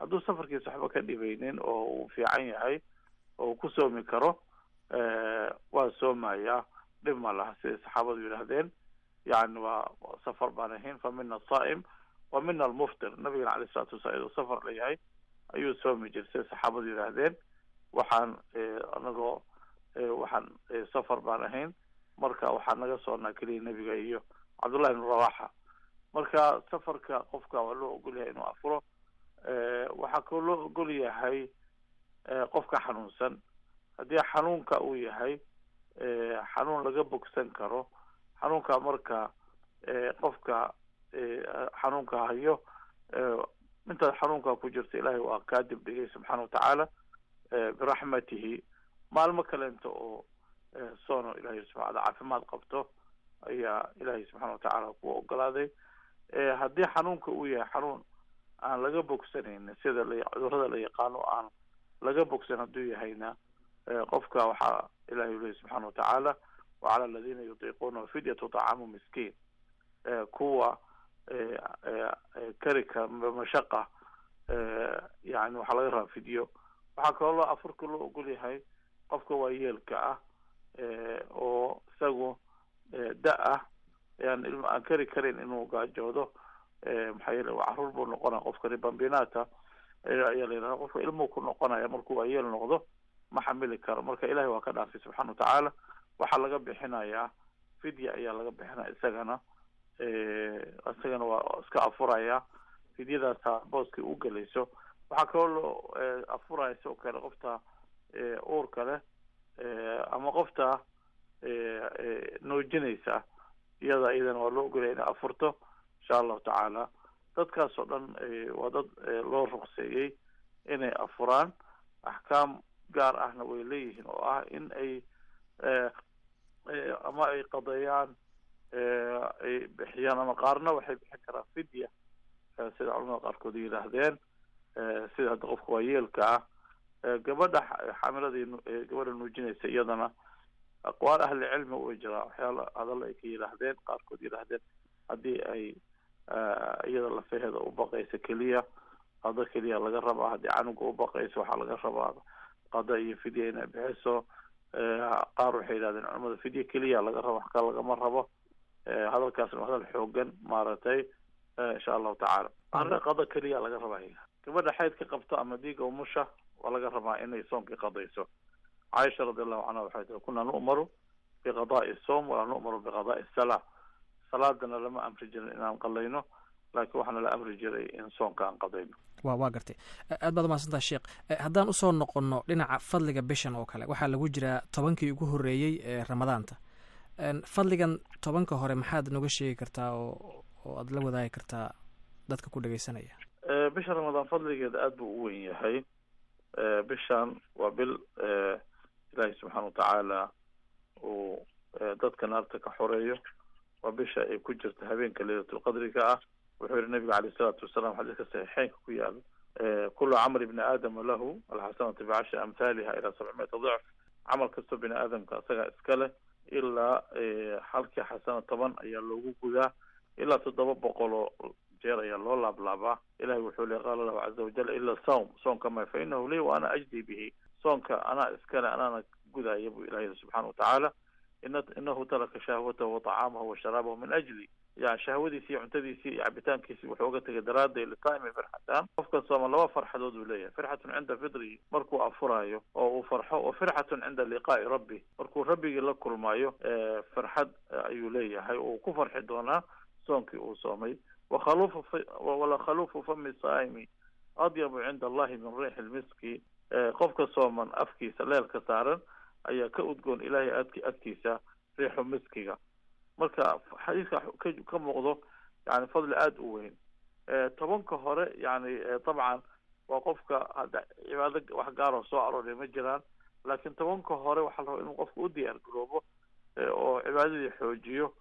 hadduu safarkiisa waxba ka dhibaynin oo uu fiican yahay oo uu ku soomi karo waa soomaya dhib ma laha siday saxaabadu yidhaahdeen yani waa safar baan ahayn fa mina asaa'im wa mina almuftir nabigana caleyh isalaatu wasalaam iduu safar layahay ayuu soomi jiray siday saxaabadu yidhaahdeen waxaan anagoo waxaan safar baan ahayn marka waxaa naga soonnaa keliya nebiga iyo cabdullahi ibnu rawaxa marka safarka qofka waa loo ogol yahay inuu afuro waxaa kaloo loo ogol yahay qofka xanuunsan haddii xanuunka uu yahay xanuun laga bogsan karo xanuunka marka qofka xanuunka hayo intaad xanuunka ku jirta ilaahay waa kaa dib dhigay subxaana watacaala biraxmatihi maalmo kalenta oo soono ilahay subaa caafimaad qabto ayaa ilaahay subxaana watacaala ku ogolaaday haddii xanuunka uu yahay xanuun aan laga bogsanaynin sida cudurada la yaqaano aan laga bogsan hadduu yahayna qofka waxaa ilahay leeyahy subxaana watacaala wacala aladiina yutiiquuna fidyatu طacaamu miskiin kuwa karika mashaqa yani waxaa laga rabaa fidyo waxaa kaloo loo afurka loo ogol yahay qofka waa yeelka ah oo isagu da ah yani ilma aan kari karin inuu gaajoodo maxaa yeele caruur buu noqonaya qofkani bambinata ayaa la yidhahda qofka ilmuu ku noqonaya markuu waa yeel noqdo ma xamili karo marka ilahay waa ka dhaafay subxaana watacaala waxaa laga bixinayaa fidya ayaa laga bixinaya isagana isagana waa iska afuraya fidyadaasa booskii u gelayso waxaa kaloo loo afuraya sidoo kale qofta uurka leh ama qofta noojinaysa iyada iyadana waa loo ogolaya inay afurto insha allahu tacaala dadkaas oo dhan waa dad loo ruqseeyey inay afuraan axkaam gaar ahna way leeyihiin oo ah in ay ama ay qadeeyaan ay bixiyaan ama qaarna waxay bixin karaan fidya sida culamada qaarkood yidhaahdeen sida hadda qofka waa yeelka ah gabadha xamiladii gabadha nuujinaysa iyadana aqwaal ahli cilmi way jiraa waxyaala hadalla ay ka yidhaahdeen qaarkood yidhaahdeen haddii ay iyada lafaheeda u baqaysa keliya qado keliya laga rabaa haddii canuga u baqaysa waxaa laga rabaa qado iyo fidya inay bixiso qaar waxay yidhahdeen culamada fidya keliya laga rabo wax kale lagama rabo hadalkaasna waa hadal xoogan maaragtay insha allahu tacaala qaarna qado keliya laga rabaa gabadha xaydka qabto ama dhiiga umusha waa laga rabaa inay soomkii qadayso caaisha radi allahu canha waxay tii kunaa nu'maru biqadaai soom walaa nu'maru biqadaai salaa salaadana lama amri jirin inaan qalayno laakiin waxaana la amri jiray in soonka aan qadayno wa waa gartay aad baad umahadsantaha sheekh haddaan usoo noqono dhinaca fadliga bishan oo kale waxaa lagu jiraa tobankii ugu horreeyey ee ramadaanta fadligan tobanka hore maxaad noga sheegi kartaa oo oo aada la wadaagi kartaa dadka ku dhegeysanaya bisha ramadaan fadligeeda aada buu u weyn yahay bishan waa bil ilaahay subxaana watacaala uu dadka naarta ka xoreeyo waa bisha ay ku jirta habeenka leylatulqadriga ah wuxuu yihi nabiga caleyh isalaatu wasalaam xadiiska saxiixeynka ku yaalo kulu camali bni aadama lahu alxasanatu bicashri amhaaliha ilaa sabcimiata dicf camal kastoo bini aadamka isagaa iska leh ilaa halkii xasana toban ayaa loogu gudaa ilaa toddoba boqol oo jeer ayaa loo laablaabaa ilahay wuxuu le qaala lahu caza wajal ila sawm soonka may fa inahu lii wa ana ajdi bihi soonka anaa iskale anaana gudaya buu ilahay subxaana watacaala ina inahu taraka shahwatahu waطacaamahu washaraabahu min ajli yani shahwadiisi iyo cuntadiisii iyo cabitaankiisii wuxuu uga tegay daraaday litaimi firxataan qofka sooma laba farxadood uu leeyahay firxatun cinda fidrihi markuu afuraayo oo uu farxo wa firxatun cinda liqaa'i rabbi markuu rabbigii la kulmaayo farxad ayuu leeyahay oo uu ku farxi doonaa soonkii uu soomay wakhaluufu wala khaluufu fami saa'imi adyabu cinda allahi min riixi lmiski qofka sooman afkiisa leelka saaran ayaa ka udgoon ilaahay aadki agtiisa riixu miskiga marka xadiiska ka muuqdo yani fadli aada u weyn tobanka hore yani dabcan waa qofka hadda cibaado wax gaaroo soo arooray ma jiraan laakiin tobanka hore waxaa la rabaa inuu qofka u diyaar garoobo oo cibaadadii xoojiyo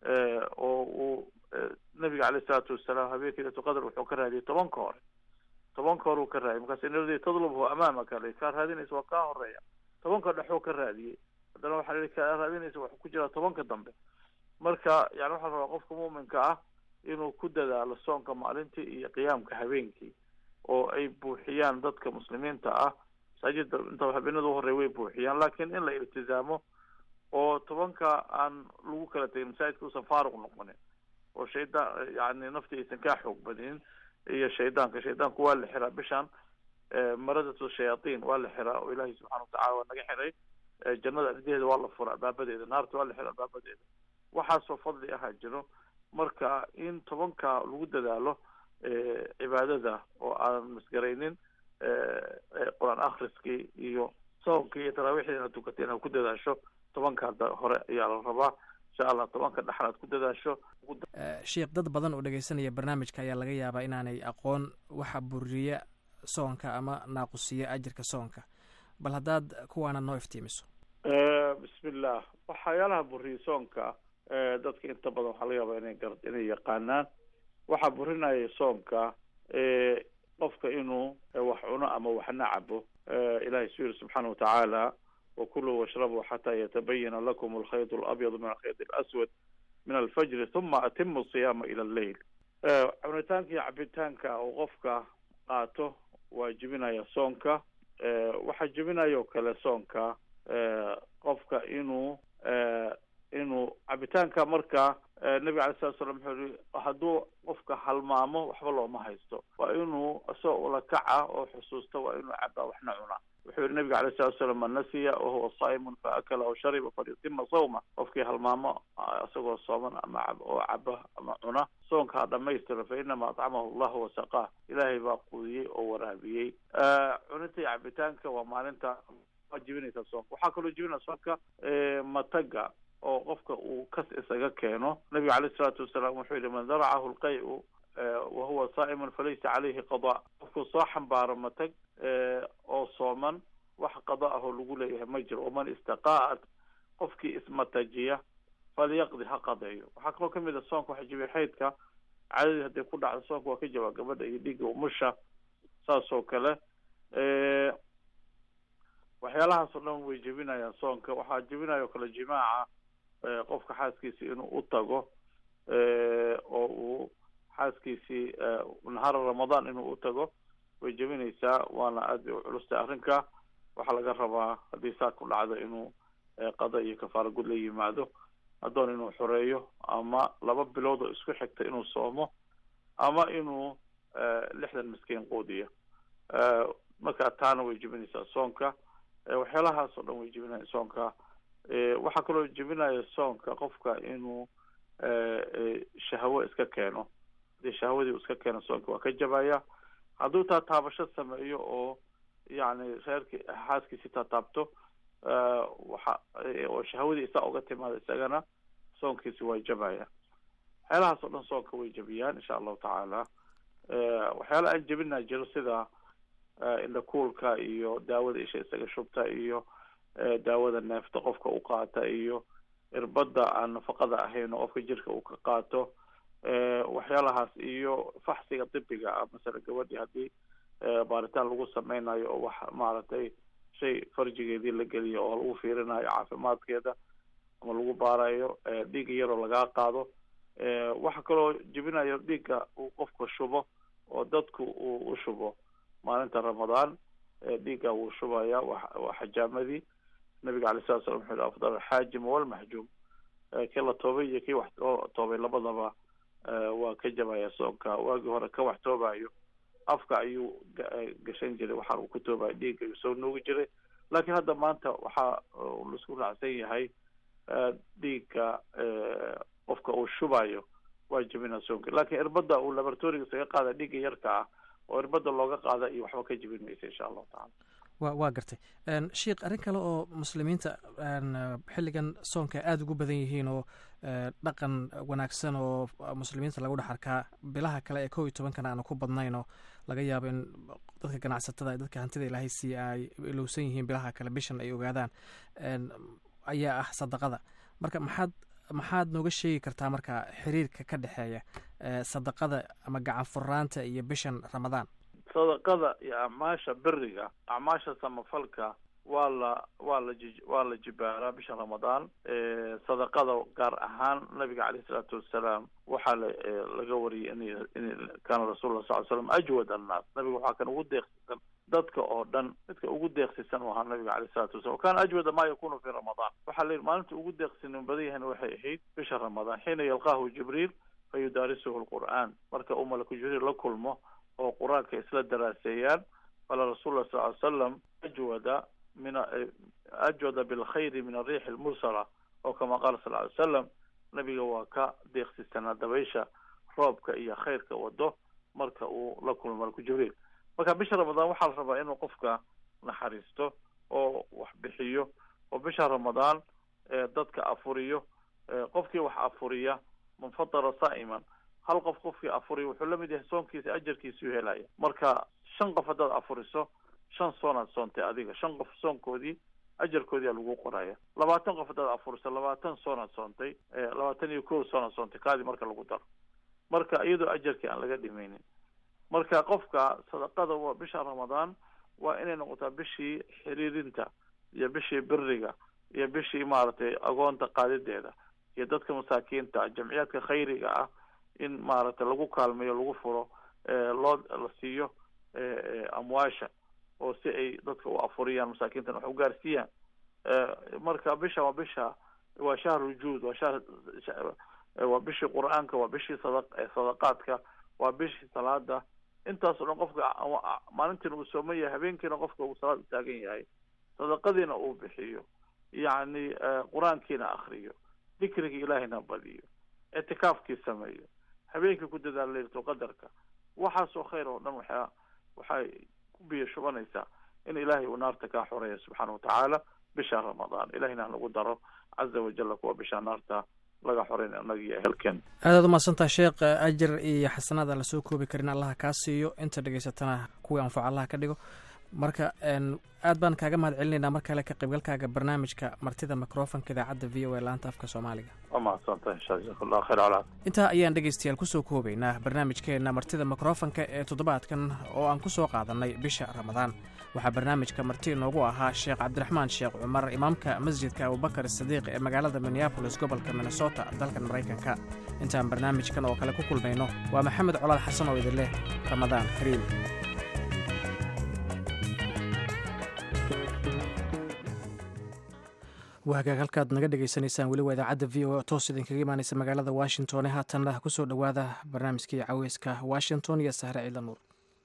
oo uu nabiga caleyh isalaatu wasalaam habeenkii laylatulqadr wuxuu ka raadiyay tobanka hore tobanka hore uu ka raadiyay markaas inadi tadlubhu amaamaka le kaa raadinaysa waa kaa horeeya tobanka dhexoo ka raadiyey haddana waxaa la kaa raadinaysa waxuu ku jiraa tobanka dambe marka yani waxaa la rabaa qofka muuminka ah inuu ku dadaalo soonka maalintii iyo qiyaamka habeenkii oo ay buuxiyaan dadka muslimiinta ah masaajida inta habeenada u horey way buuxiyaan laakiin in la iltizaamo oo tobanka aan lagu kala tegin masaajidka uusan faaruq noqonin oo shaydaan yani nafti aysan kaa xoog badinin iyo shaydaanka shaydaanku waa la xiraa bishaan maradatu shayaatiin waa la xiraa oo ilaahay subxana watacala waa naga xiray jannada ardaheeda waa la fura albaabadeeda naarta waa la xira albaabadeeda waxaasoo fadli ahaa jiro marka in tobanka lagu dadaalo cibaadada oo aan masgaraynin qur-aan akhriskii iyo soomkii iyo taraawiixdii inaad tukatay inaad ku dadaasho tobanka hore ayaa la rabaa insha allah tobanka dhexal aad ku dadaasho sheekh dad badan oo dhegeysanaya barnaamijka ayaa laga yaabaa inaanay aqoon waxa buriya soonka ama naaqusiya ajirka soonka bal haddaad kuwaana noo iftiimiso bismillah waxyaalaha buriya soonka dadka inta badan waxaa laga yaabaa inay gar inay yaqaanaan waxaa burinaya soonka qofka inuu wax cuno ama waxna cabo ilahay suu yiri subxaana watacaala wakuluu washrabuu xataa yatabayana lakum alkhayd alabyad min alkhayd alaswad min alfajri huma atimu siyaama ila alleyl cunitaanka iyo cabitaanka oo qofka qaato waa jebinaya soonka waxaa jebinaya oo kale soonka qofka inuu inuu cabitaanka marka nabiga alay salatu salam wuxuu yiri hadduu qofka halmaamo waxba looma haysto waa inuu isagoo ula kaca oo xusuusta waa inuu cabaa waxna cunaa wuxuu yiri nabiga alay salatu salam man nasiya wahuwa saa'imun faakala aw shariba falyutima sawma qofkii halmaamo isagoo sooman ama cab oo caba ama cuna soonka ha dhamaystira fa inama atcamahu allahu wasaqaah ilaahay baa quudiyey oo waraabiyey cunita iyo cabitaanka waa maalinta waa jibinaysa soonka waxaa kaloo jibinaya soonka mataga oo qofka uu kas isaga keeno nabiga alayhi salaatu wasalaam wuxuu yidhi man daracahu lqay-u wahuwa saa'imun falaysa calayhi qadaa qofkuu soo xambaaro matag oo sooman wax qada ahoo lagu leeyahay ma jiro waman istaqaa'at qofkii ismatajiya falyaqdi ha qadeeyo waxaa kaloo kamid a soonka waxa jibiya xaydka cadadii hadday ku dhacdo soonka waa ka jabaa gabadha iyo dhiigga umusha saas oo kale waxyaalahaas oo dhan way jebinayaan soonka waxaa jebinaya oo kale jimaaca qofka xaaskiisii inuu u tago oo uu xaaskiisii nahara ramadaan inuu u tago way jebinaysaa waana aad bay u culustay arrinka waxaa laga rabaa haddii saa ku dhacdo inuu qada iyo kafaara gud la yimaado addoon inuu xoreeyo ama laba bilood oo isku xigta inuu soomo ama inuu lixdan miskiin quudiyo marka taana way jebinaysaa soonka waxyaalahaas oo dhan way jebinaya soonka waxaa kaloo jebinaya soonka qofka inuu shahwo iska keeno hadii shahwadii iska keeno soonka waa ka jabaya hadduu taa taabasho sameeyo oo yani reerki xaaskiisi taataabto waxa oo shahwadii isaa uga timaada isagana soonkiisi waa jabaya waxyaalahaas oo dhan soonka way jebiyaan insha allahu tacaala waxyaala aan jebinaa jiro sida indhakuulka iyo daawada isha isaga shubta iyo daawada neefta qofka u qaata iyo irbada aan nafaqada ahayn oo qofka jirka uu ka qaato waxyaalahaas iyo faxsiga dibiga ah masala gabadhii haddii baaritaan lagu sameynayo oo wax maaragtay shay farjigeedii la geliyo oo lagu fiirinayo caafimaadkeeda ama lagu baarayo dhiiga yaroo lagaa qaado waxa kaloo jebinayo dhiigga uu qofka shubo oo dadku uu u shubo maalinta ramadaan dhiigga wuu shubaya waa xajaamadii nabiga alay salatu salam wuxuu yihi afdal alxaajim walmaxjuum kii la toobay iyo kii wax toobay labadaba waa ka jabaya soonka waagii hore ka wax toobayo afka ayuu gashan jiray waxaan uu ku toobaya dhiigga ayuu soo nuugi jiray laakiin hadda maanta waxaa laisku raacsan yahay dhiigga qofka uu shubayo waa jebina soonka laakiin irbada uu laboratoriga isaga qaada dhiigga yarka ah oo irbada looga qaada iyo waxba ka jebin maysa insha allahu tacala wa waa gartay sheekh arrin kale oo muslimiinta xilligan soonka aada ugu badan yihiin oo dhaqan wanaagsan oo muslimiinta lagu dhex arkaa bilaha kale ee kow iyo tobankana aanu ku badnayn oo laga yaabo in dadka ganacsatada dadka hantida ilaahay siiya ay ilowsan yihiin bilaha kale bishan ay ogaadaan ayaa ah sadaqada marka maxaad maxaad nooga sheegi kartaa marka xiriirka ka dhexeeya sadaqada ama gacan furaanta iyo bishan ramadaan sadaqada iyo acmaasha beriga acmaasha samafalka waa la waa la waa la jibaaraa bisha ramadaan. sadaqada gaar ahaan nabiga calayhi salaatu wasalaam waxaa laga wariyay in in kaana rasuulullah sallallahu alayhi wasallam ajwad annaas, nabiga waxaa kan ugu deeqsisan dadka oo dhan, dadka ugu deeqsisan u ahaa nabiga calayhi salaatu wasallam. kaana ajwada maa yakunu fi ramadaan, waxaa la yidhi maalinta ugu deeqsinan badan yahayna waxay ahayd bisha ramadaan, xiina yalqaahu jibriil fayudaarisuhu alqur'aan, marka uu malaku jibriil la kulmo oo qur-aanka isla daraaseeyaan. qala rasuulullah sallallahu alayhi wasallam ajwada min ajwada bilkhayri min arriix almursala, oo kama qaala sal ly wasalam, nabiga waa ka deeqsisanaa dabaysha roobka iyo khayrka wado marka uu la kulmo malaku jibriil. marka bisha ramadaan waxaa la rabaa inuu qofka naxariisto oo wax bixiyo, oo bisha ramadaan dadka afuriyo. qofkii wax afuriya man fatara saa'iman, hal qof qofkii afuriya wuxuu la mid yahay soonkiisa ajarkiisuu helaya. marka shan qof haddaad afuriso shan soonaad soontay adiga, shan qof soonkoodii ajarkoodiia lagu qoraya. labaatan qof haddaad afuriso labaatan soonaad soontay, labaatan iyo kow soonaad soontay kaadii marka lagu daro, marka iyadoo ajarkii aan laga dhimaynin. marka qofka sadaqada waa bisha ramadaan waa inay noqotaa bishii xiriirinta iyo bishii biriga iyo bishii maaragtay agoonta qaadideeda iyo dadka masaakiinta, jamciyaadka khayriga ah in maaragtay lagu kaalmeeyo, lagu furo, loo la siiyo amwaasha oo si ay dadka u afuriyaan, masaakiintan wax u gaarsiiyaan. marka bisha waa bisha waa shahru juud, waa shahr waa bishii qur-aanka, waa bishii sadaq sadaqaadka, waa bishii salaada. intaasoo dhan qofka maalintiina uu sooman yahay, habeenkiina qofka uu salaad u taagan yahay, sadaqadiina uu bixiyo, yacni qur-aankiina akriyo, dikrigii ilaahayna badiyo, ictikaafkii sameeyo, habeenkii ku dadaalo laylatul qadarka. waxaasoo khayr oo dhan waxaa waxay ku biyo shubanaysaa in ilaahay uu naarta kaa xoreeya subxaana watacaala bisha ramadaan. ilahayna hanagu daro caza wajalla kuwa bisha naarta laga xoreyn annaga iyo ehelkeen. aadaad umahadsantaha sheekh, ajar iyo xasanaad aan lasoo koobi karin allaha kaa siiyo, inta dhegaysatana kuwii anfaco allaha ka dhigo. marka aad baan kaaga mahad celinaynaa mar kale ka qaybgalkaaga barnaamijka martida microfonka idaacadda v o a laanta afka soomaaliga. intaa ayaan dhegaystayaal kusoo koobaynaa barnaamijkeena martida microfonka ee toddobaadkan oo aan kusoo qaadanay bisha ramadaan. waxaa barnaamijka marti inoogu ahaa sheekh cabdiraxmaan sheekh cumar, imaamka masjidka abubakar sadiiq ee magaalada minneapolis gobolka minnesota dalkan maraykanka. intaan barnaamijkan oo kale ku kulmayno waa maxamed colaad xasan oo idin leh ramadaan kariim. waa hagaag halkaad naga dhegaysanaysaan weli waa idaacadda v o a toos idinkaga imaanaysa magaalada washington. haatan kusoo dhowaada barnaamijkii caweyska washington iyo sahre ciidla nuur.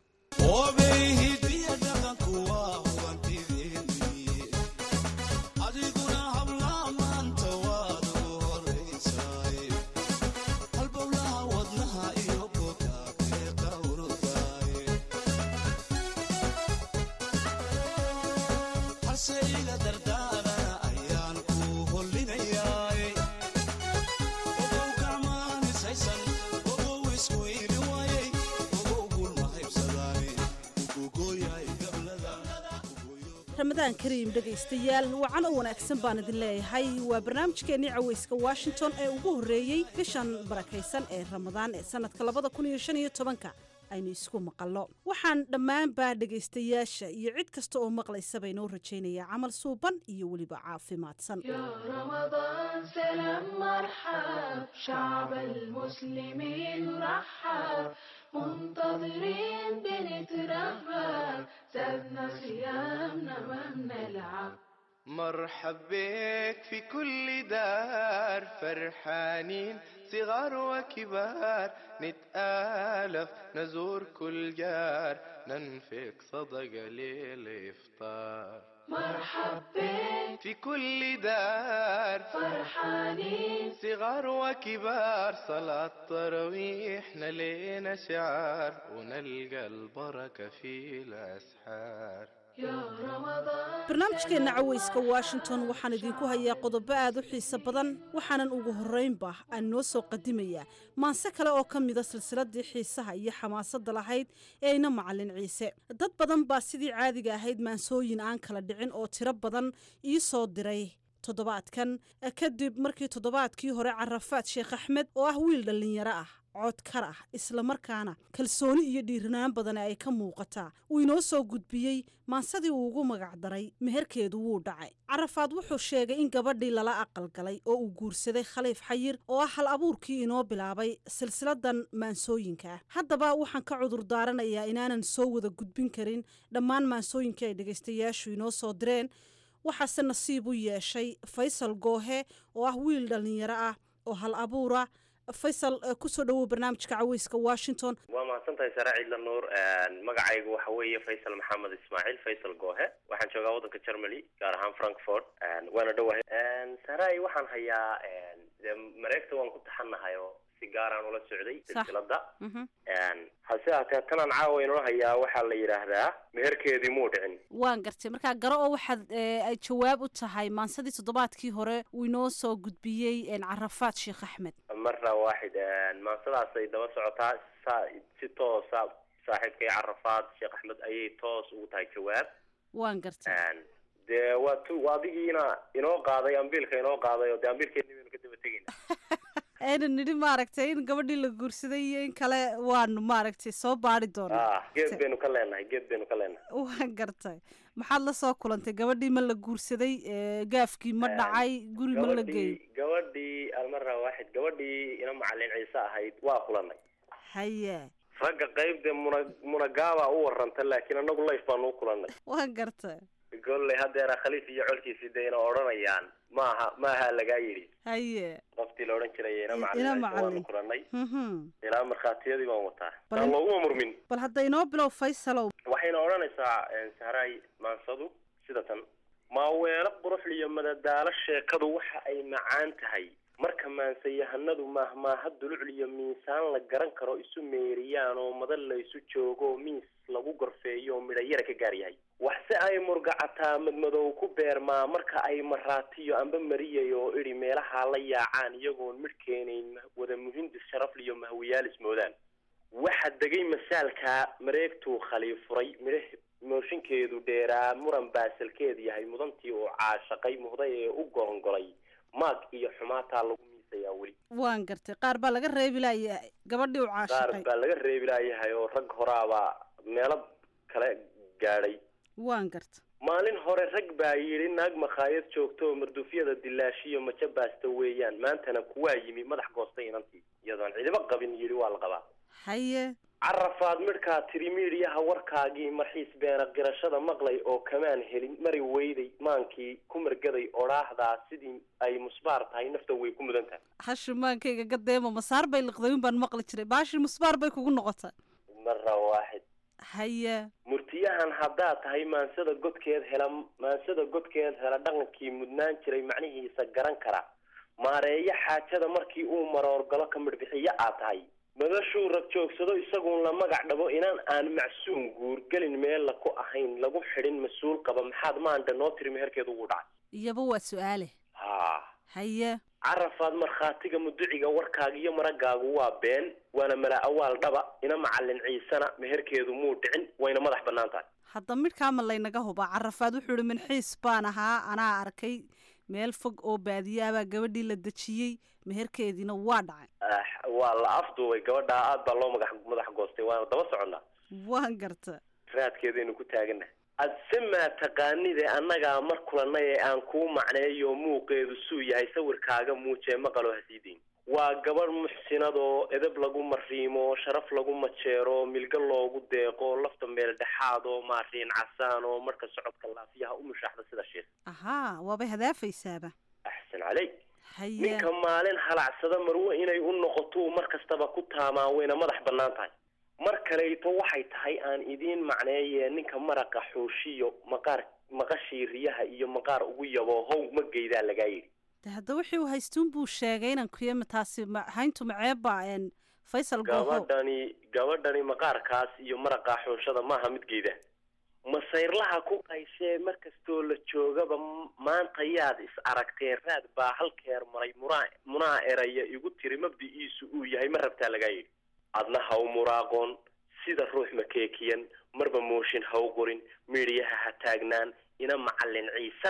ramadaan kariim dhegaystayaal, wacan oo wanaagsan baan idin leeyahay. waa barnaamijkeennii caweyska washington ee ugu horreeyey bishan barakaysan ee ramadaan ee sanadka labada kun iyo shan iyo tobanka aynu isku maqallo. waxaan dhammaanbaa dhegaystayaasha iyo cid kasta oo maqlaysa baynoo rajaynayaa camal suuban iyo weliba caafimaadsan. منتظرين بنترهب زادنا صيامنا ما بنلعب. مرحب بك في كل دار، فرحانين صغار وكبار، نتآلف نزور كل جار، ننفق صدقة للإفطار. مرحب بك في كل دار، فرحانين صغار وكبار، صلاة تراويح لينا شعار، ونلقى البركة في الأسحار. barnaamijkeenna caweyska washington waxaan idinku hayaa qodobo aad u xiiso badan. waxaanan ugu horreynba aan noo soo qadimayaa maanse kale oo ka mida silsiladii xiisaha iyo xamaasadda lahayd ee ina macallin ciise. dad badan baa sidii caadiga ahayd maansooyin aan kala dhicin oo tiro badan ii soo diray toddobaadkan kadib markii toddobaadkii hore carafaad sheekh axmed oo ah wiil dhallinyaro ah cod kar ah islamarkaana kalsooni iyo dhiirinaan badan ay ka muuqataa uu inoo soo gudbiyey maansadii uu ugu magacdaray meherkeedu wuu dhacay carafaad wuxuu sheegay in gabadhii lala aqalgalay oo uu guursaday khaliif xayir oo ah hal abuurkii inoo bilaabay silsiladan maansooyinka ah haddaba waxaan ka cudur daaranayaa inaanan soo wada gudbin karin dhammaan maansooyinkii ay dhegaystayaashu inoo soo direen waxaase nasiib u yeeshay faysal goohe oo ah wiil dhallinyaro ah oo hal abuura faysal kusoo dhawow barnaamijka caweyska washington waa mahadsantahay sare ciidla nuur magacaygu waxa weeye faysal maxamed ismaaciil faysal goohe waxaan joogaa waddanka germany gaar ahaan frankfort waana dhowahay saray waxaan hayaa mareegta waan ku taxanahay oo si gaaraan ula socday silsilada hase haatee tanaan caawa inoo hayaa waxaa la yidhaahdaa meherkeedii muu dhicin waan gartay markaa garo oo waxaad ay jawaab u tahay maansadii toddobaadkii hore uu inoo soo gudbiyey carafaad sheekh axmed marna waaxid maansadaasay daba socotaa si toosa saaxiibkay carafaad sheekh axmed ayay toos ugu tahay jawaab waan gartay dee waa t adigiina inoo qaaday ambiilka inoo qaaday oo dee ambiilkeeni baynu ka daba tegeyna aynan nidhi maaragtay in gabadhii la guursaday iyo in kale waanu maaragtay soo baari doonaa geed baynu ka leenahay geed baynu ka leenahay waan gartay maxaad la soo kulantay gabadhii ma la guursaday gaafkii ma dhacay guri ma la geey gabadhii almara waaxid gabadhii ina macalin ciise ahayd waa kulanay haye ragga qaybde muna munagaaba u warranta laakiin anagu life baanu u kulanay waan gartay golley haddeera khaliif iyo colkiisii de ina odhanayaan maaha maaha lagaa yidhi haye qoftii la odhan jiray ina macalin waanu kulanay ilaa markhaatiyadii baan wataa aan looguma murmin bal hadda inoo bilow faysalow waxayna odhanaysaa sahray maansadu sida tan maaweelo quruxliyo madadaalo sheekadu waxa ay macaan tahay marka maansayahanadu maahmaaha dulucliyo miisaan la garan karo isu meeriyaan oo madal la isu joogo miis lagu gorfeeyo oo midhayara ka gaar yahay waxse ay murgacataa madmadow ku beermaa marka ay maraatiyo amba mariyay oo idhi meelaha la yaacaan iyagoon midh keenayn wada muhindis sharafliyo mahwiyaal ismoodaan waxa degay masaalkaa mareegtuu khaliifuray midh mooshinkeedu dheeraa muran baasalkeed yahay mudantii oo caashaqay muhday ee u gorongolay maag iyo xumaataa lagu miisayaa weli waan gartay qaar baa laga reebi laayahay gabadhii u caashaqay qaar baa laga reebi laayahay oo rag horaabaa meelo kale gaadhay waan gartay maalin hore rag baa yidhi naag makhaayad joogto oo marduufyada dilaashiyo maja baasta weeyaan maantana kuwaa yimi madax goostay inantii iyadoon cidiba qabin yidhi waa la qabaa haye carafaad midhkaa tiri miidhiyaha warkaagii marxiis beena qirashada maqlay oo kamaan helin mari weyday maankii ku margaday odhaahdaa sidii ay musbaar tahay nafta way ku mudan tahay hashimaankayga gadeemo masaar bay liqdayn baan maqli jiray baashii musbaar bay kugu noqotay marra waaxid haye murtiyahan haddaad tahay maansada godkeed hela maansada godkeed hela dhaqankii mudnaan jiray macnihiisa garan kara maareeyo xaajada markii uu maroorgalo ka midhbixiyo aad tahay madashuu rag joogsado isaguun la magac dhabo inaan aan macsuum guurgelin meel la ku ahayn lagu xidhin mas-uul qaba maxaad maandha noo tiri meherkeedu ugu dhacay iyaba waa su-aale ha haye carafaad markhaatiga muduciga warkaaga iyo maragaagu waa been waana mala awaal dhaba ina macalin ciisena meherkeedu muu dhicin wayna madax bannaan tahay hadda midhkaama laynaga hubaa carafaad wuxuu ihi minxiis baan ahaa anaa arkay meel fog oo baadiyaabaa gabadhii la dejiyey meherkeediina waa dhacay waa la afduubay gabadhaa aad baa loo maga madax goostay waana daba soconnaa waan garta raadkeedaynu ku taaganahay adsemaa taqaanide annagaa mar kulanay ee aan kuu macneeyo muuqeedu suu yahay sawirkaaga muujee maqaloo hasiidayn waa gabadh muxsinadoo edab lagu mariimo sharaf lagu majeero milga loogu deeqo lafta meel dhexaad oo maariin casaan oo marka socodka laafiyaha u mushaaxda sida sheekh ahaa waabay hadaafaysaaba axsan caleyk ninka maalin halacsada marwo inay u noqoto mar kastaba ku taamaa wayna madax bannaan tahay mar kaleeto waxay tahay aan idiin macneeye ninka maraqa xooshiyo maqaar maqashii riyaha iyo maqaar ugu yabo how ma geydaa lagaa yidhi de hadda wixii uu haystuun buu sheegay inan kuyama taasi hayntu maceeba faysal gabadhani gabadhani maqaarkaas iyo maraqa xooshada maaha mid geyda masayrlaha ku qayshee markastoo la joogaba maanta yaad is aragteen raad baa halkeer maray muraa munaa eraya igu tiri mabdi-iisu uu yahay ma rabtaa lagaa yidhi adna ha u muraaqoon sida ruux makeekiyan marba mooshin ha u qorin miidhiyaha ha taagnaan ina macalin ciisena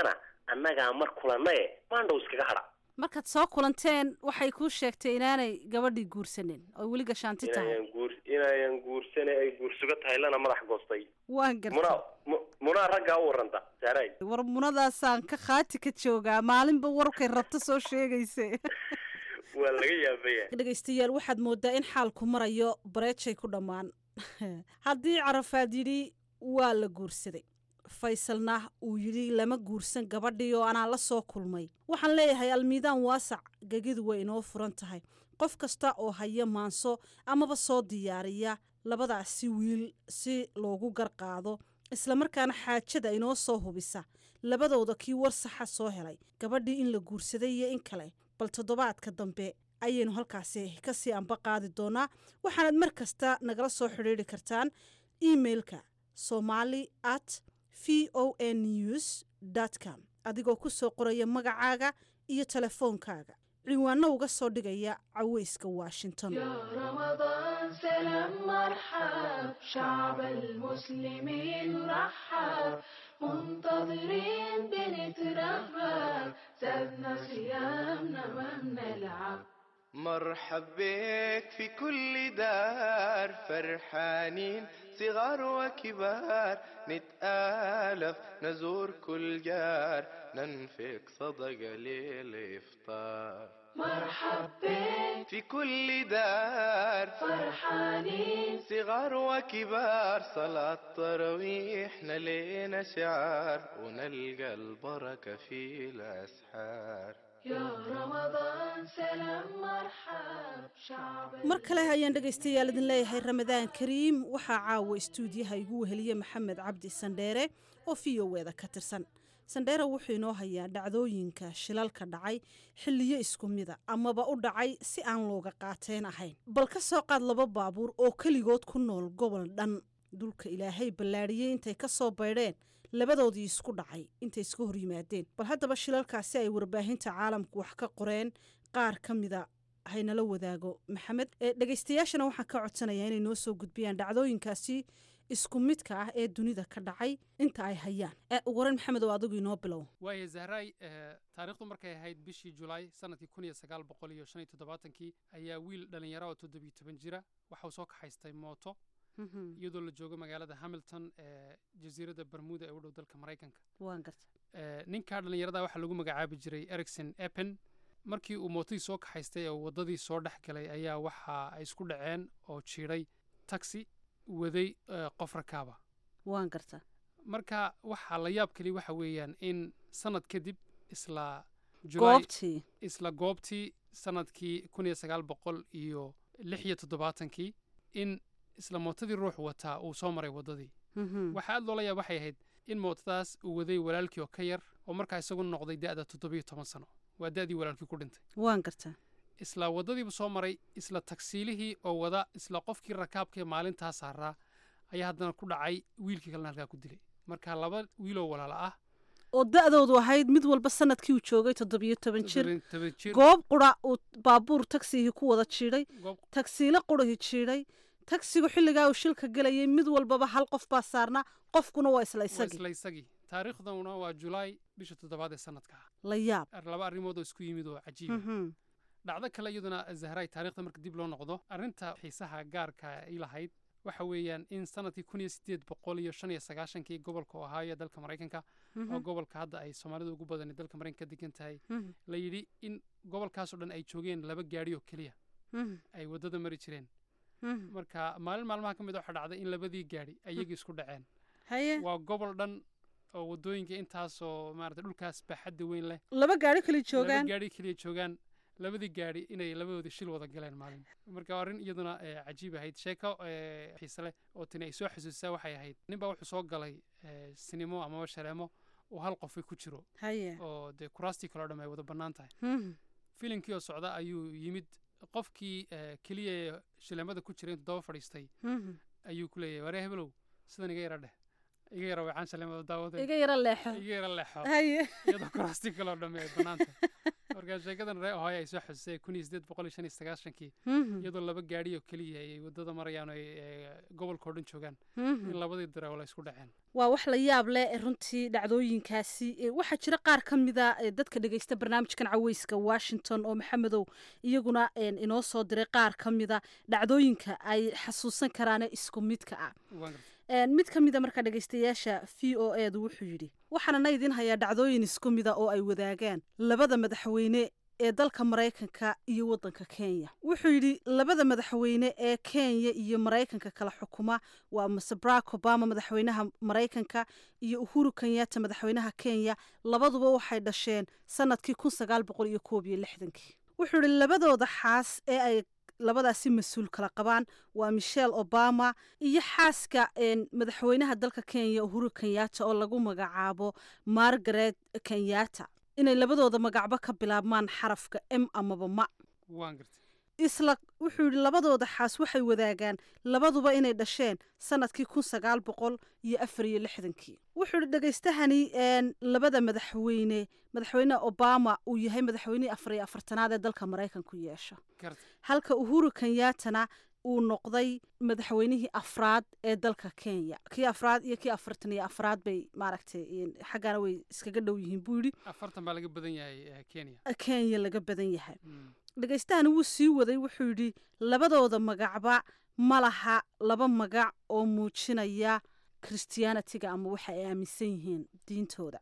annagaa mar kulanaye maandhow iskaga hadha markaad soo kulanteen waxay kuu sheegtay inaanay gabadhii guursanin oo weli gashaanti tahay inayan guur inayan guursane ay guursuga tahay lana madax goostay waan gartay munaa mu- munaa raggaa u waranta saaray war munadaasaan ka khaati ka joogaa maalinba warkay rabto soo sheegaysa waa laga yaabaya dhegaystayaal waxaad moodaa in xaalku marayo bareejay ku dhammaan haddii carafaad yidhi waa la guursaday faysalna uu yidhi lama guursan gabadhii oo anaa la soo kulmay waxaan leeyahay almiidaan waasac gegidu way inoo furan tahay qof kasta oo haya maanso amaba soo diyaariya labadaasi wiil si loogu garqaado islamarkaana xaajada inoo soo hubisa labadooda kii war saxa soo helay gabadhii in la guursaday iyo in kale bal toddobaadka dambe ayaynu halkaasi kasii anba qaadi doonaa waxaanad mar kasta nagala soo xidhiiri kartaan emailka somali at v o n news com adigoo ku soo qoraya magacaaga iyo telefoonkaaga ciwaano uga soo dhigaya caweyska washington يا رمضان سلام مرحب شعب المسلمين رحب منتظرين بنترحب زادنا صيامنا ما بنلعب مرحب بك في كل دار فرحانين صغار وكبار نتآلف نزور كل جار ننفق صدقة للإفطار مرحب بك في كل دار فرحانين صغار وكبار صلاة تراويح نلينا شعار ونلقى البركة في الأسحار يا رمضان سلام مرحب شعب mar kale ayaan dhegaystayaal idin leeyahay ramadaan kariim waxaa caawa istuudiyaha igu weheliye maxamed cabdi sandheere oo v o wda ka tirsan sandheere wuxuu inoo hayaa dhacdooyinka shilalka dhacay xilliyo isku mida amaba u dhacay si aan looga qaateen ahayn bal ka soo qaad laba baabuur oo keligood ku nool gobol dhan dulka ilaahay ballaadhiyey intay ka soo baydheen labadoodii isku dhacay intay iska hor yimaadeen bal haddaba shilalkaasi ay warbaahinta caalamku wax ka qoreen qaar ka mida haynala wadaago maxamed dhegaystayaashana waxaan ka codsanayaa inay noo soo gudbiyaan dhacdooyinkaasi isku midka ah ee dunida ka dhacay inta ay hayaan ugu horeyn maxamed oo adigu inoo bilow waaya zahraay taariikhdu markay ahayd bishii julaay sanadkii kun iyo sagaal boqol iyo shan iyo toddobaatankii ayaa wiil dhalinyaro oo toddobiyo toban jira waxauu soo kaxaystay mooto iyadoo la joogo magaalada hamilton ee jasiiradda bermuda ee u dhow dalka maraykanka waan garta ninkaa dhallinyarada waxaa lagu magacaabi jiray ericson eppen markii uu mootadii soo kaxaystay oo waddadii soo dhex galay ayaa waxa ay isku dhaceen oo jiiday taxi waday qof rakaaba waan garta marka waxaa la yaab keliya waxa weeyaan in sanad kadib isla goobtii isla goobtii sanadkii kun iyo sagaal boqol iyo lix iyo toddobaatankii in isla mootadii ruux wataa uu soo maray waddadii waxaa aad loola yaab waxay ahayd in mootadaas uu waday walaalkii oo ka yar oo markaa isagu noqday da'da toddobiyo toban sano waa da'dii walaalkii ku dhintay waan gartaa isla waddadiibuu soo maray isla tagsiilihii oo wada isla qofkii rakaabkaee maalintaa saaraa ayaa haddana ku dhacay wiilkii kalena halkaa ku dilay marka laba wiiloo walaala ah oo da'doodu ahayd mid walba sanadkii uu joogay toddobiyo toban jir goob qura uu baabuur tagsigii ku wada jiidhay tagsiile qurahii jiidhay tagsigu xilligaa uu shilka gelayay mid walbaba hal qof baa saarnaa qofkuna waa isla isagii taariikhduna waa julaay bisha toddobaad ee sanadka ah la yaab laba arrimood oo isku yimid oo cajiiba dhacdo kale iyaduna zahraay taariikhda marka dib loo noqdo arrinta xiisaha gaarka ay lahayd waxa weeyaan in sanadkii kun iyo sideed boqol iyo shan iyo sagaashankii gobolka ohio dalka maraykanka oo gobolka hadda ay soomaalida ugu badan dalka maraykanka ka degan tahay la yidhi in gobolkaasoo dhan ay joogeen laba gaadhi oo keliya ay waddada mari jireen marka maalin maalmaha ka mid a waxaa dhacday in labadii gaadhi ayagii isku dhaceen waa gobol dhan oo waddooyinka intaasoo maarata dhulkaas baaxadda weyn leh laba gaadhi kaliya joogaan laba gaadhi keliya joogaan labadii gaadhi inay labadoodii shil wada galeen maalin marka arrin iyaduna cajiib ahayd sheeko xiise leh oo tani ay soo xasuusisaa waxay ahayd nin baa wuxuu soo galay sinimo amaba shaleemo oo hal qofay ku jiro oo dee kuraastii kaloo dham ay wada bannaan tahay filimkii oo socda ayuu yimid qofkii keliya shaleemada ku jiray intuu daba fadhiistay ayuu ku leeyahay waree hebelow sidan iga yara dheh iga yara weecaan shaleemada daawada iga yara leexo iga yara leexo iyadoo kuraastii kaloo dhamme ay bannaan tahay marka marka sheekadan ree hooy ay soo xusay kun iyo siddeed boqol iyo shan iyo sagaashankii iyadoo laba gaadhi oo keliya ay waddada marayaan oo ay gobolka oo dhan joogaan in labadii dareewo la isku dhaceen waa wax la yaab leh runtii dhacdooyinkaasi waxaa jira qaar ka mida dadka dhegaysta barnaamijkan caweyska washington oo maxamedow iyaguna inoo soo diray qaar ka mida dhacdooyinka ay xasuusan karaane isku midka ah mid ka mida markaa dhegaystayaasha v o edu wuxuu yidhi waxaanana idin hayaa dhacdooyin isku mida oo ay wadaagaan labada madaxweyne ee dalka maraykanka iyo waddanka kenya wuxuu yidhi labada madaxweyne ee kenya iyo maraykanka kala xukuma waa mase barack obama madaxweynaha maraykanka iyo uhuru kenyatta madaxweynaha kenya labaduba waxay dhasheen sanadkii kun sagaal boqol iyo koob iyo lixdankii wuxuu yidhi labadooda xaas ee ay labadaasi mas-uul kala qabaan waa michelle obama iyo xaaska madaxweynaha dalka kenya uhuru kenyatta oo lagu magacaabo margaret kenyatta inay labadooda magacba ka bilaabmaan xarafka m amaba ma isla wuxuu yidhi labadooda xaas waxay wadaagaan labaduba inay dhasheen sanadkii kun sagaal boqol iyo afar iyo lixdankii wuxuu yidhi dhegaystahani labada madaxweyne madaxweyne obama uu yahay madaxweynihii afar iyo afartanaad ee dalka maraykanku yeesha halka uhuru kenyattana uu noqday madaxweynihii afraad ee dalka kenya kii afraad iyo kii afartan iyo afraad bay maaragtay xaggana way iskaga dhow yihiin buu yidhi afartan baa laga badan yahay kenya kenya laga badan yahay dhagaystahani wuu sii waday wuxuu yidhi labadooda magacba ma laha laba magac oo muujinaya christianitiga ama waxa ay aaminsan yihiin diintooda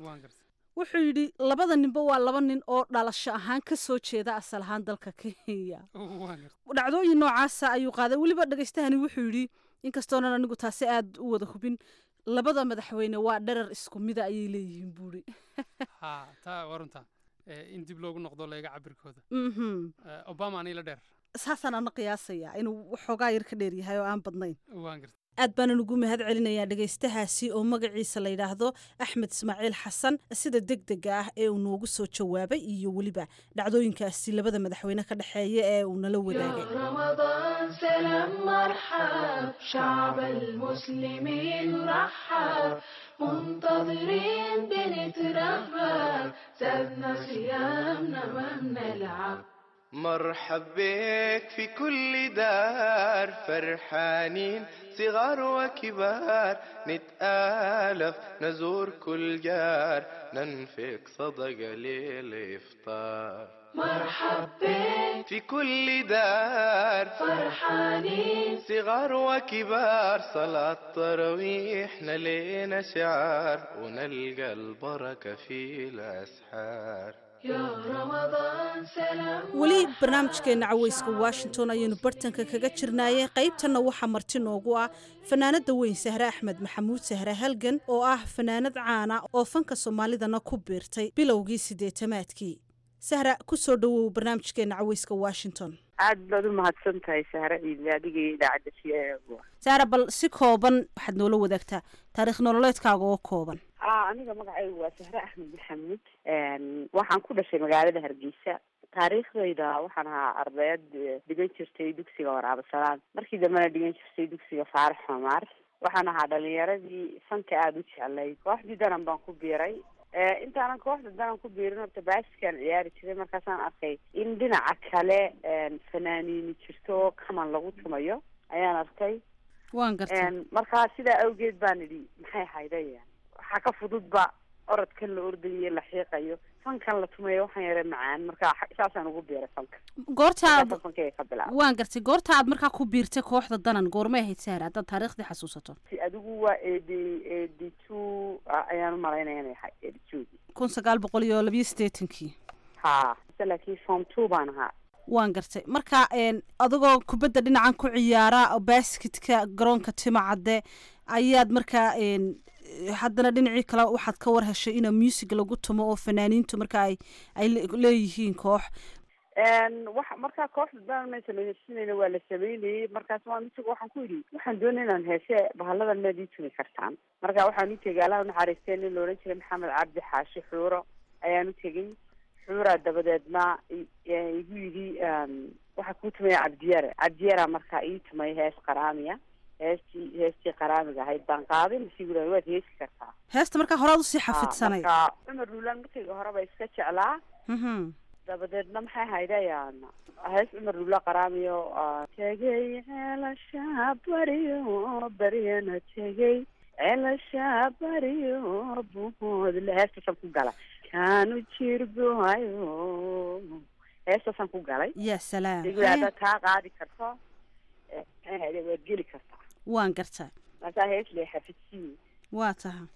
wuxuu yidhi labada ninba waa laba nin oo dhalasho ahaan ka soo jeeda asal ahaan dalka kenya dhacdooyin noocaasa ayuu qaaday weliba dhagaystahani wuxuu yidhi inkastoonan anigu taasi aad u wada hubin labada madaxweyne waa dharar isku mida ayay leeyihiin buuri ha taa waa runta in dib loogu noqdo leega cabirkooda obama anila dheer saasaan ana qiyaasaya inuu waxoogaa yar ka dheer yahay oo aan badnayn aad baanan ugu mahad celinayaa dhegaystahaasi oo magaciisa la yidhaahdo axmed ismaaciil xasan sida deg dega ah ee uu noogu soo jawaabay iyo weliba dhacdooyinkaasi labada madaxweyne ka dhexeeya ee uu nala wadaagay منتظرين بنترقب زادنا صيامنا ما بنلعب مرحب بك في كل دار فرحانين صغار وكبار نتآلف نزور كل جار ننفق صدقة للإفطار مرحب بك في كل دار فرحانين صغار وكبار صلاة تراويح نلينا شعار ونلقى البركة في الأسحار weli barnaamijkeena caweyska washington ayaynu bartanka kaga jirnaayeen qaybtanna waxaa marti noogu ah fanaanada weyn sahre axmed maxamuud sahre halgan oo ah fanaanad caana oo fanka soomaalidana ku biirtay bilowgii sideetamaadkii sahra ku soo dhawow barnaamijkeena caweyska washington aad baad u mahadsan tahay sahre ciidle adigii idaacadda c sahra bal si kooban waxaad noola wadaagtaa taariikh nololeedkaaga oo kooban aniga magacaygu waa sahre axmed maxamuud waxaan ku dhashay magaalada hargeysa taariikhdayda waxaan ahaa ardayad dhigan jirtay dugsiga waraabasalaam markii dambena dhigan jirtay dugsiga faarax xumaar waxaan ahaa dhalinyaradii fanka aada u jeclay kooxdii danan baan ku biiray intaanan kooxda danan ku biirin horta baasiskaan ciyaari jiray markaasaan arkay in dhinaca kale fanaaniini jirto kaman lagu tumayo ayaan arkay waan gartay markaa sidaa awgeed baan idhi maxay haydaya waxaa ka fududba orodkan la ordayo la xiiqayo fankan la tumayo waxaan yara macaan marka saasaan ugu biiray fanka goortaad ka bilaab waan gartay goorta aad markaa ku biirtay kooxda danan goormay ahayd sahra haddaad taariikhdii xasuusato adigu waa edi edi two ayaan u malaynaya inay ahay edi two kun sagaal boqol iyo labiyo siddeetankii ha laakiin form two baan ahaa waan gartay marka adigoo kubadda dhinacan ku ciyaara basketka garoonka timacadde ayaad markaa haddana dhinacii kale waxaad ka war heshay ina music lagu tumo oo fanaaniintu marka ay ay leeyihiin koox wa markaa kooxda danan maysa la heshinayna waa la sameynayay markaas waan isaga waxaan ku yidhi waxaan doonay inaan heeshe bahaladan maad ii tumi kartaan marka waxaan u tegay allaha unaxariisteen nin laodhan jiray maxamed cabdi xaashi xuuro ayaan u tegay xuuraa dabadeedna igu yidhi waxaa kuu tumaya cabdiyare cabdiyara markaa ii tumay hees qaraamiya heestii heestii qaraamiga ahayd baan qaaday masiigula waad heesi kartaa heesta markaa horaad usii xafidsanay marka cumar dhuulaan markayga horeba iska jeclaa dabadeedna maxay haydayaan hees cumar dhula qaraamiyo tegay ceelasha bariyo baryana tegay ceelasha bariyo buhoodle heestaasaan ku gala kaanu jirgohayo heestaasaan ku galay ya salaam hadda taa qaadi karto maxay hayday waad geli kartaa waan gartaa markaa hees lee xafidsiiye waa taha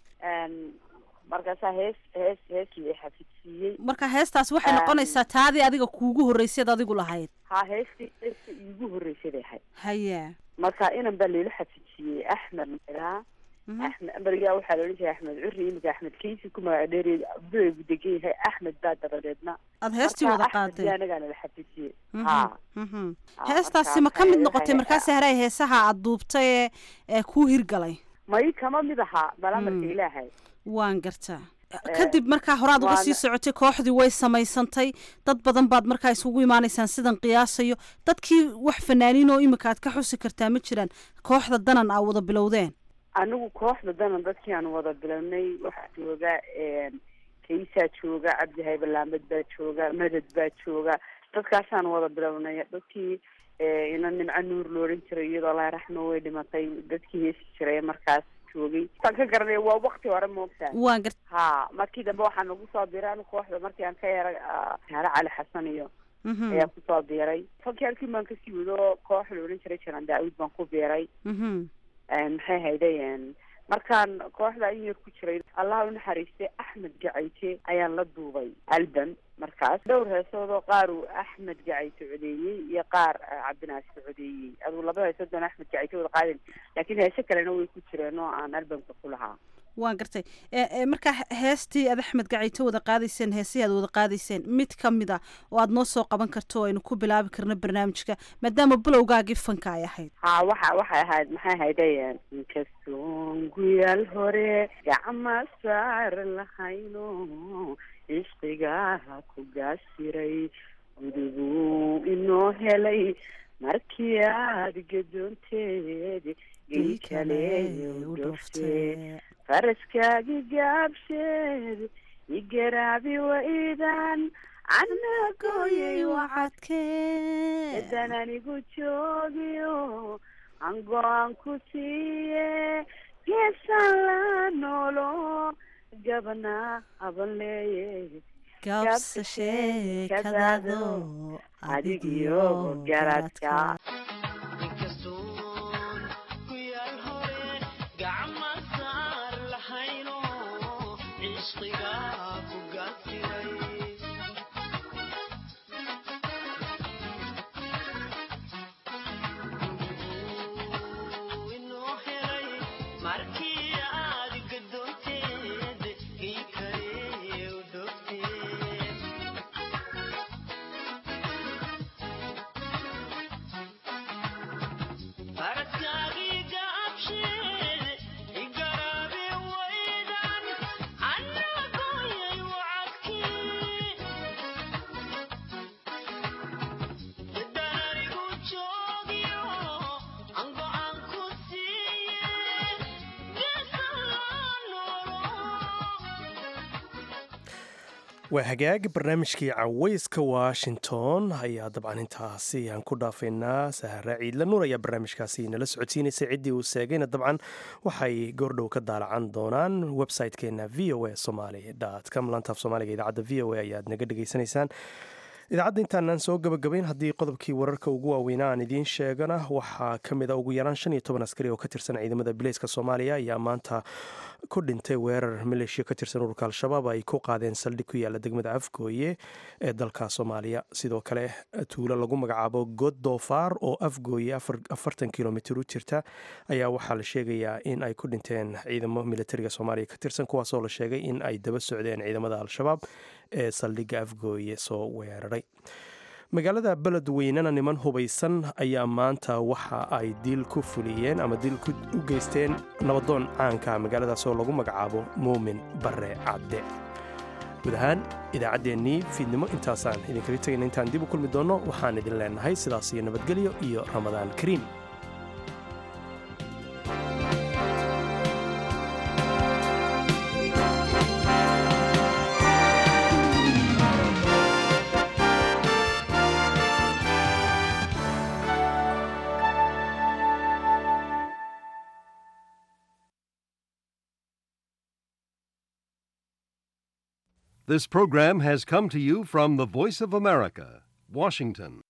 markaasaa hees hees hees lee xafidsiiyey marka heestaas waxay noqonaysaa taadii adiga kuugu horreyseed adigu lahayd ha heestii heesta iigu horreysaday ahayd haya marka inan baa leela xafidsiiyey axmed ilaa axmed berigaa waxaa la odhan jiray axmed curi imika axmed kaysi ku magaca dheereed abdulay bu degan yahay axmed baa dabadeedna aada heestii wada qaaday anagaana la xafidsiiyey ha heestaasi ma ka mid noqotay markaasi haray heesaha aada duubtay ee ee kuu hirgalay may kama mid ahaa malamarka ilaahay waan gartaa kadib markaa horaad uga sii socotay kooxdii way samaysantay dad badan baad markaa isugu imaanaysaan sidan qiyaasayo dadkii wax fanaaniin oo imika aad ka xusi kartaa ma jiraan kooxda danan aa wada bilowdeen anigu kooxda danan dadkii aan wada bilownay waxaa jooga kaysaa jooga cabdi haybalaamad baa jooga madad baa jooga dadkaasaan wada bilownay dadkii ina nimco nuur la odhan jiray iyadoo allah raxmo way dhimatay dadkii heesi jiray markaas joogay tan ka garanay waa wakti hore moogtaa waan gart ha markii dambe waxaa nagu soo biiray anu kooxda markii aan ka yara saare cali xasan iyo ayaa kusoo biiray fankii halkii baan kasii wado koox la odhan jiray jaran daawud baan ku biiray maxay haydayeen markaan kooxda in yar ku jiray allah u naxariistay axmed gacayte ayaan la duubay album markaas dhowr heesoodoo qaar uu axmed gacayte codeeyey iyo qaar cabdinaasir codeeyey aduu laba heesood baan axmed gacayte wada qaadin laakiin heese kalena way ku jireen oo aan albumka ku lahaa waan gartay markaa heestii aad axmed gacayte wada qaadayseen heesihii aad wada qaadayseen mid ka mid a oo aad noo soo qaban karto o aynu ku bilaabi karno barnaamijka maadaama bilowgaagii fanka ay ahayd ha waxa waxay ahayd maxay ahaydayeen inkastoon guyaal hore gacma saar lahayno ishqigaha ku gaasiray gudubuu inoo helay markii aad gadoonteed geli kale u dhooftee faraskaagi gaabsheed igaraabi waidan cana gooyay wacadkee edan anigu joogiyo aan go-aan ku siiye geesaan la noolo gabana aban leeye gaabsashee kadaado adigiyo garadka waa hagaag barnaamijkii caweyska washington ayaa dabcan intaasi aan ku dhaafaynaa sahare ciidla nuur ayaa barnaamijkaasi nala socodsiinaysay ciddii uu seegayna dabcan waxay goordhow ka daalacan doonaan website-keena v o a somaly com lantaaf soomaaliga idaacadda v o a ayaad naga dhegaysanaysaan idaacadda intaanaan soo gabagabayn haddii qodobkii wararka ugu waaweynaa aan idiin sheegana waxaa ka mid a ugu yaraan shan iyo toban askari oo ka tirsan ciidamada bileyska soomaaliya ayaa maanta ku dhintay weerar maleeshiya ka tirsan ururka al-shabaab ay ku qaadeen saldhig ku yaala degmada afgooye ee dalka soomaaliya sidoo kale tuulo lagu magacaabo god doofaar oo afgooye afartan kilomitir u jirta ayaa waxaa la sheegayaa in ay ku dhinteen ciidamo militariga soomaaliya ka tirsan kuwaasoo la sheegay in ay daba socdeen ciidamada al-shabaab ee saldhigga afgooye soo weeraray magaalada beledweynena niman hubaysan ayaa maanta waxa ay dil ku fuliyeen ama dil u geysteen nabadoon caanka magaaladaas oo lagu magacaabo muumin bare cadde guud ahaan idaacaddeenii fiidnimo intaasaan idinkaga tegayna intaan dib u kulmi doonno waxaan idin leenahay sidaas iyo nabadgelyo iyo ramadaan kariim This program has come to you from the Voice of America, Washington.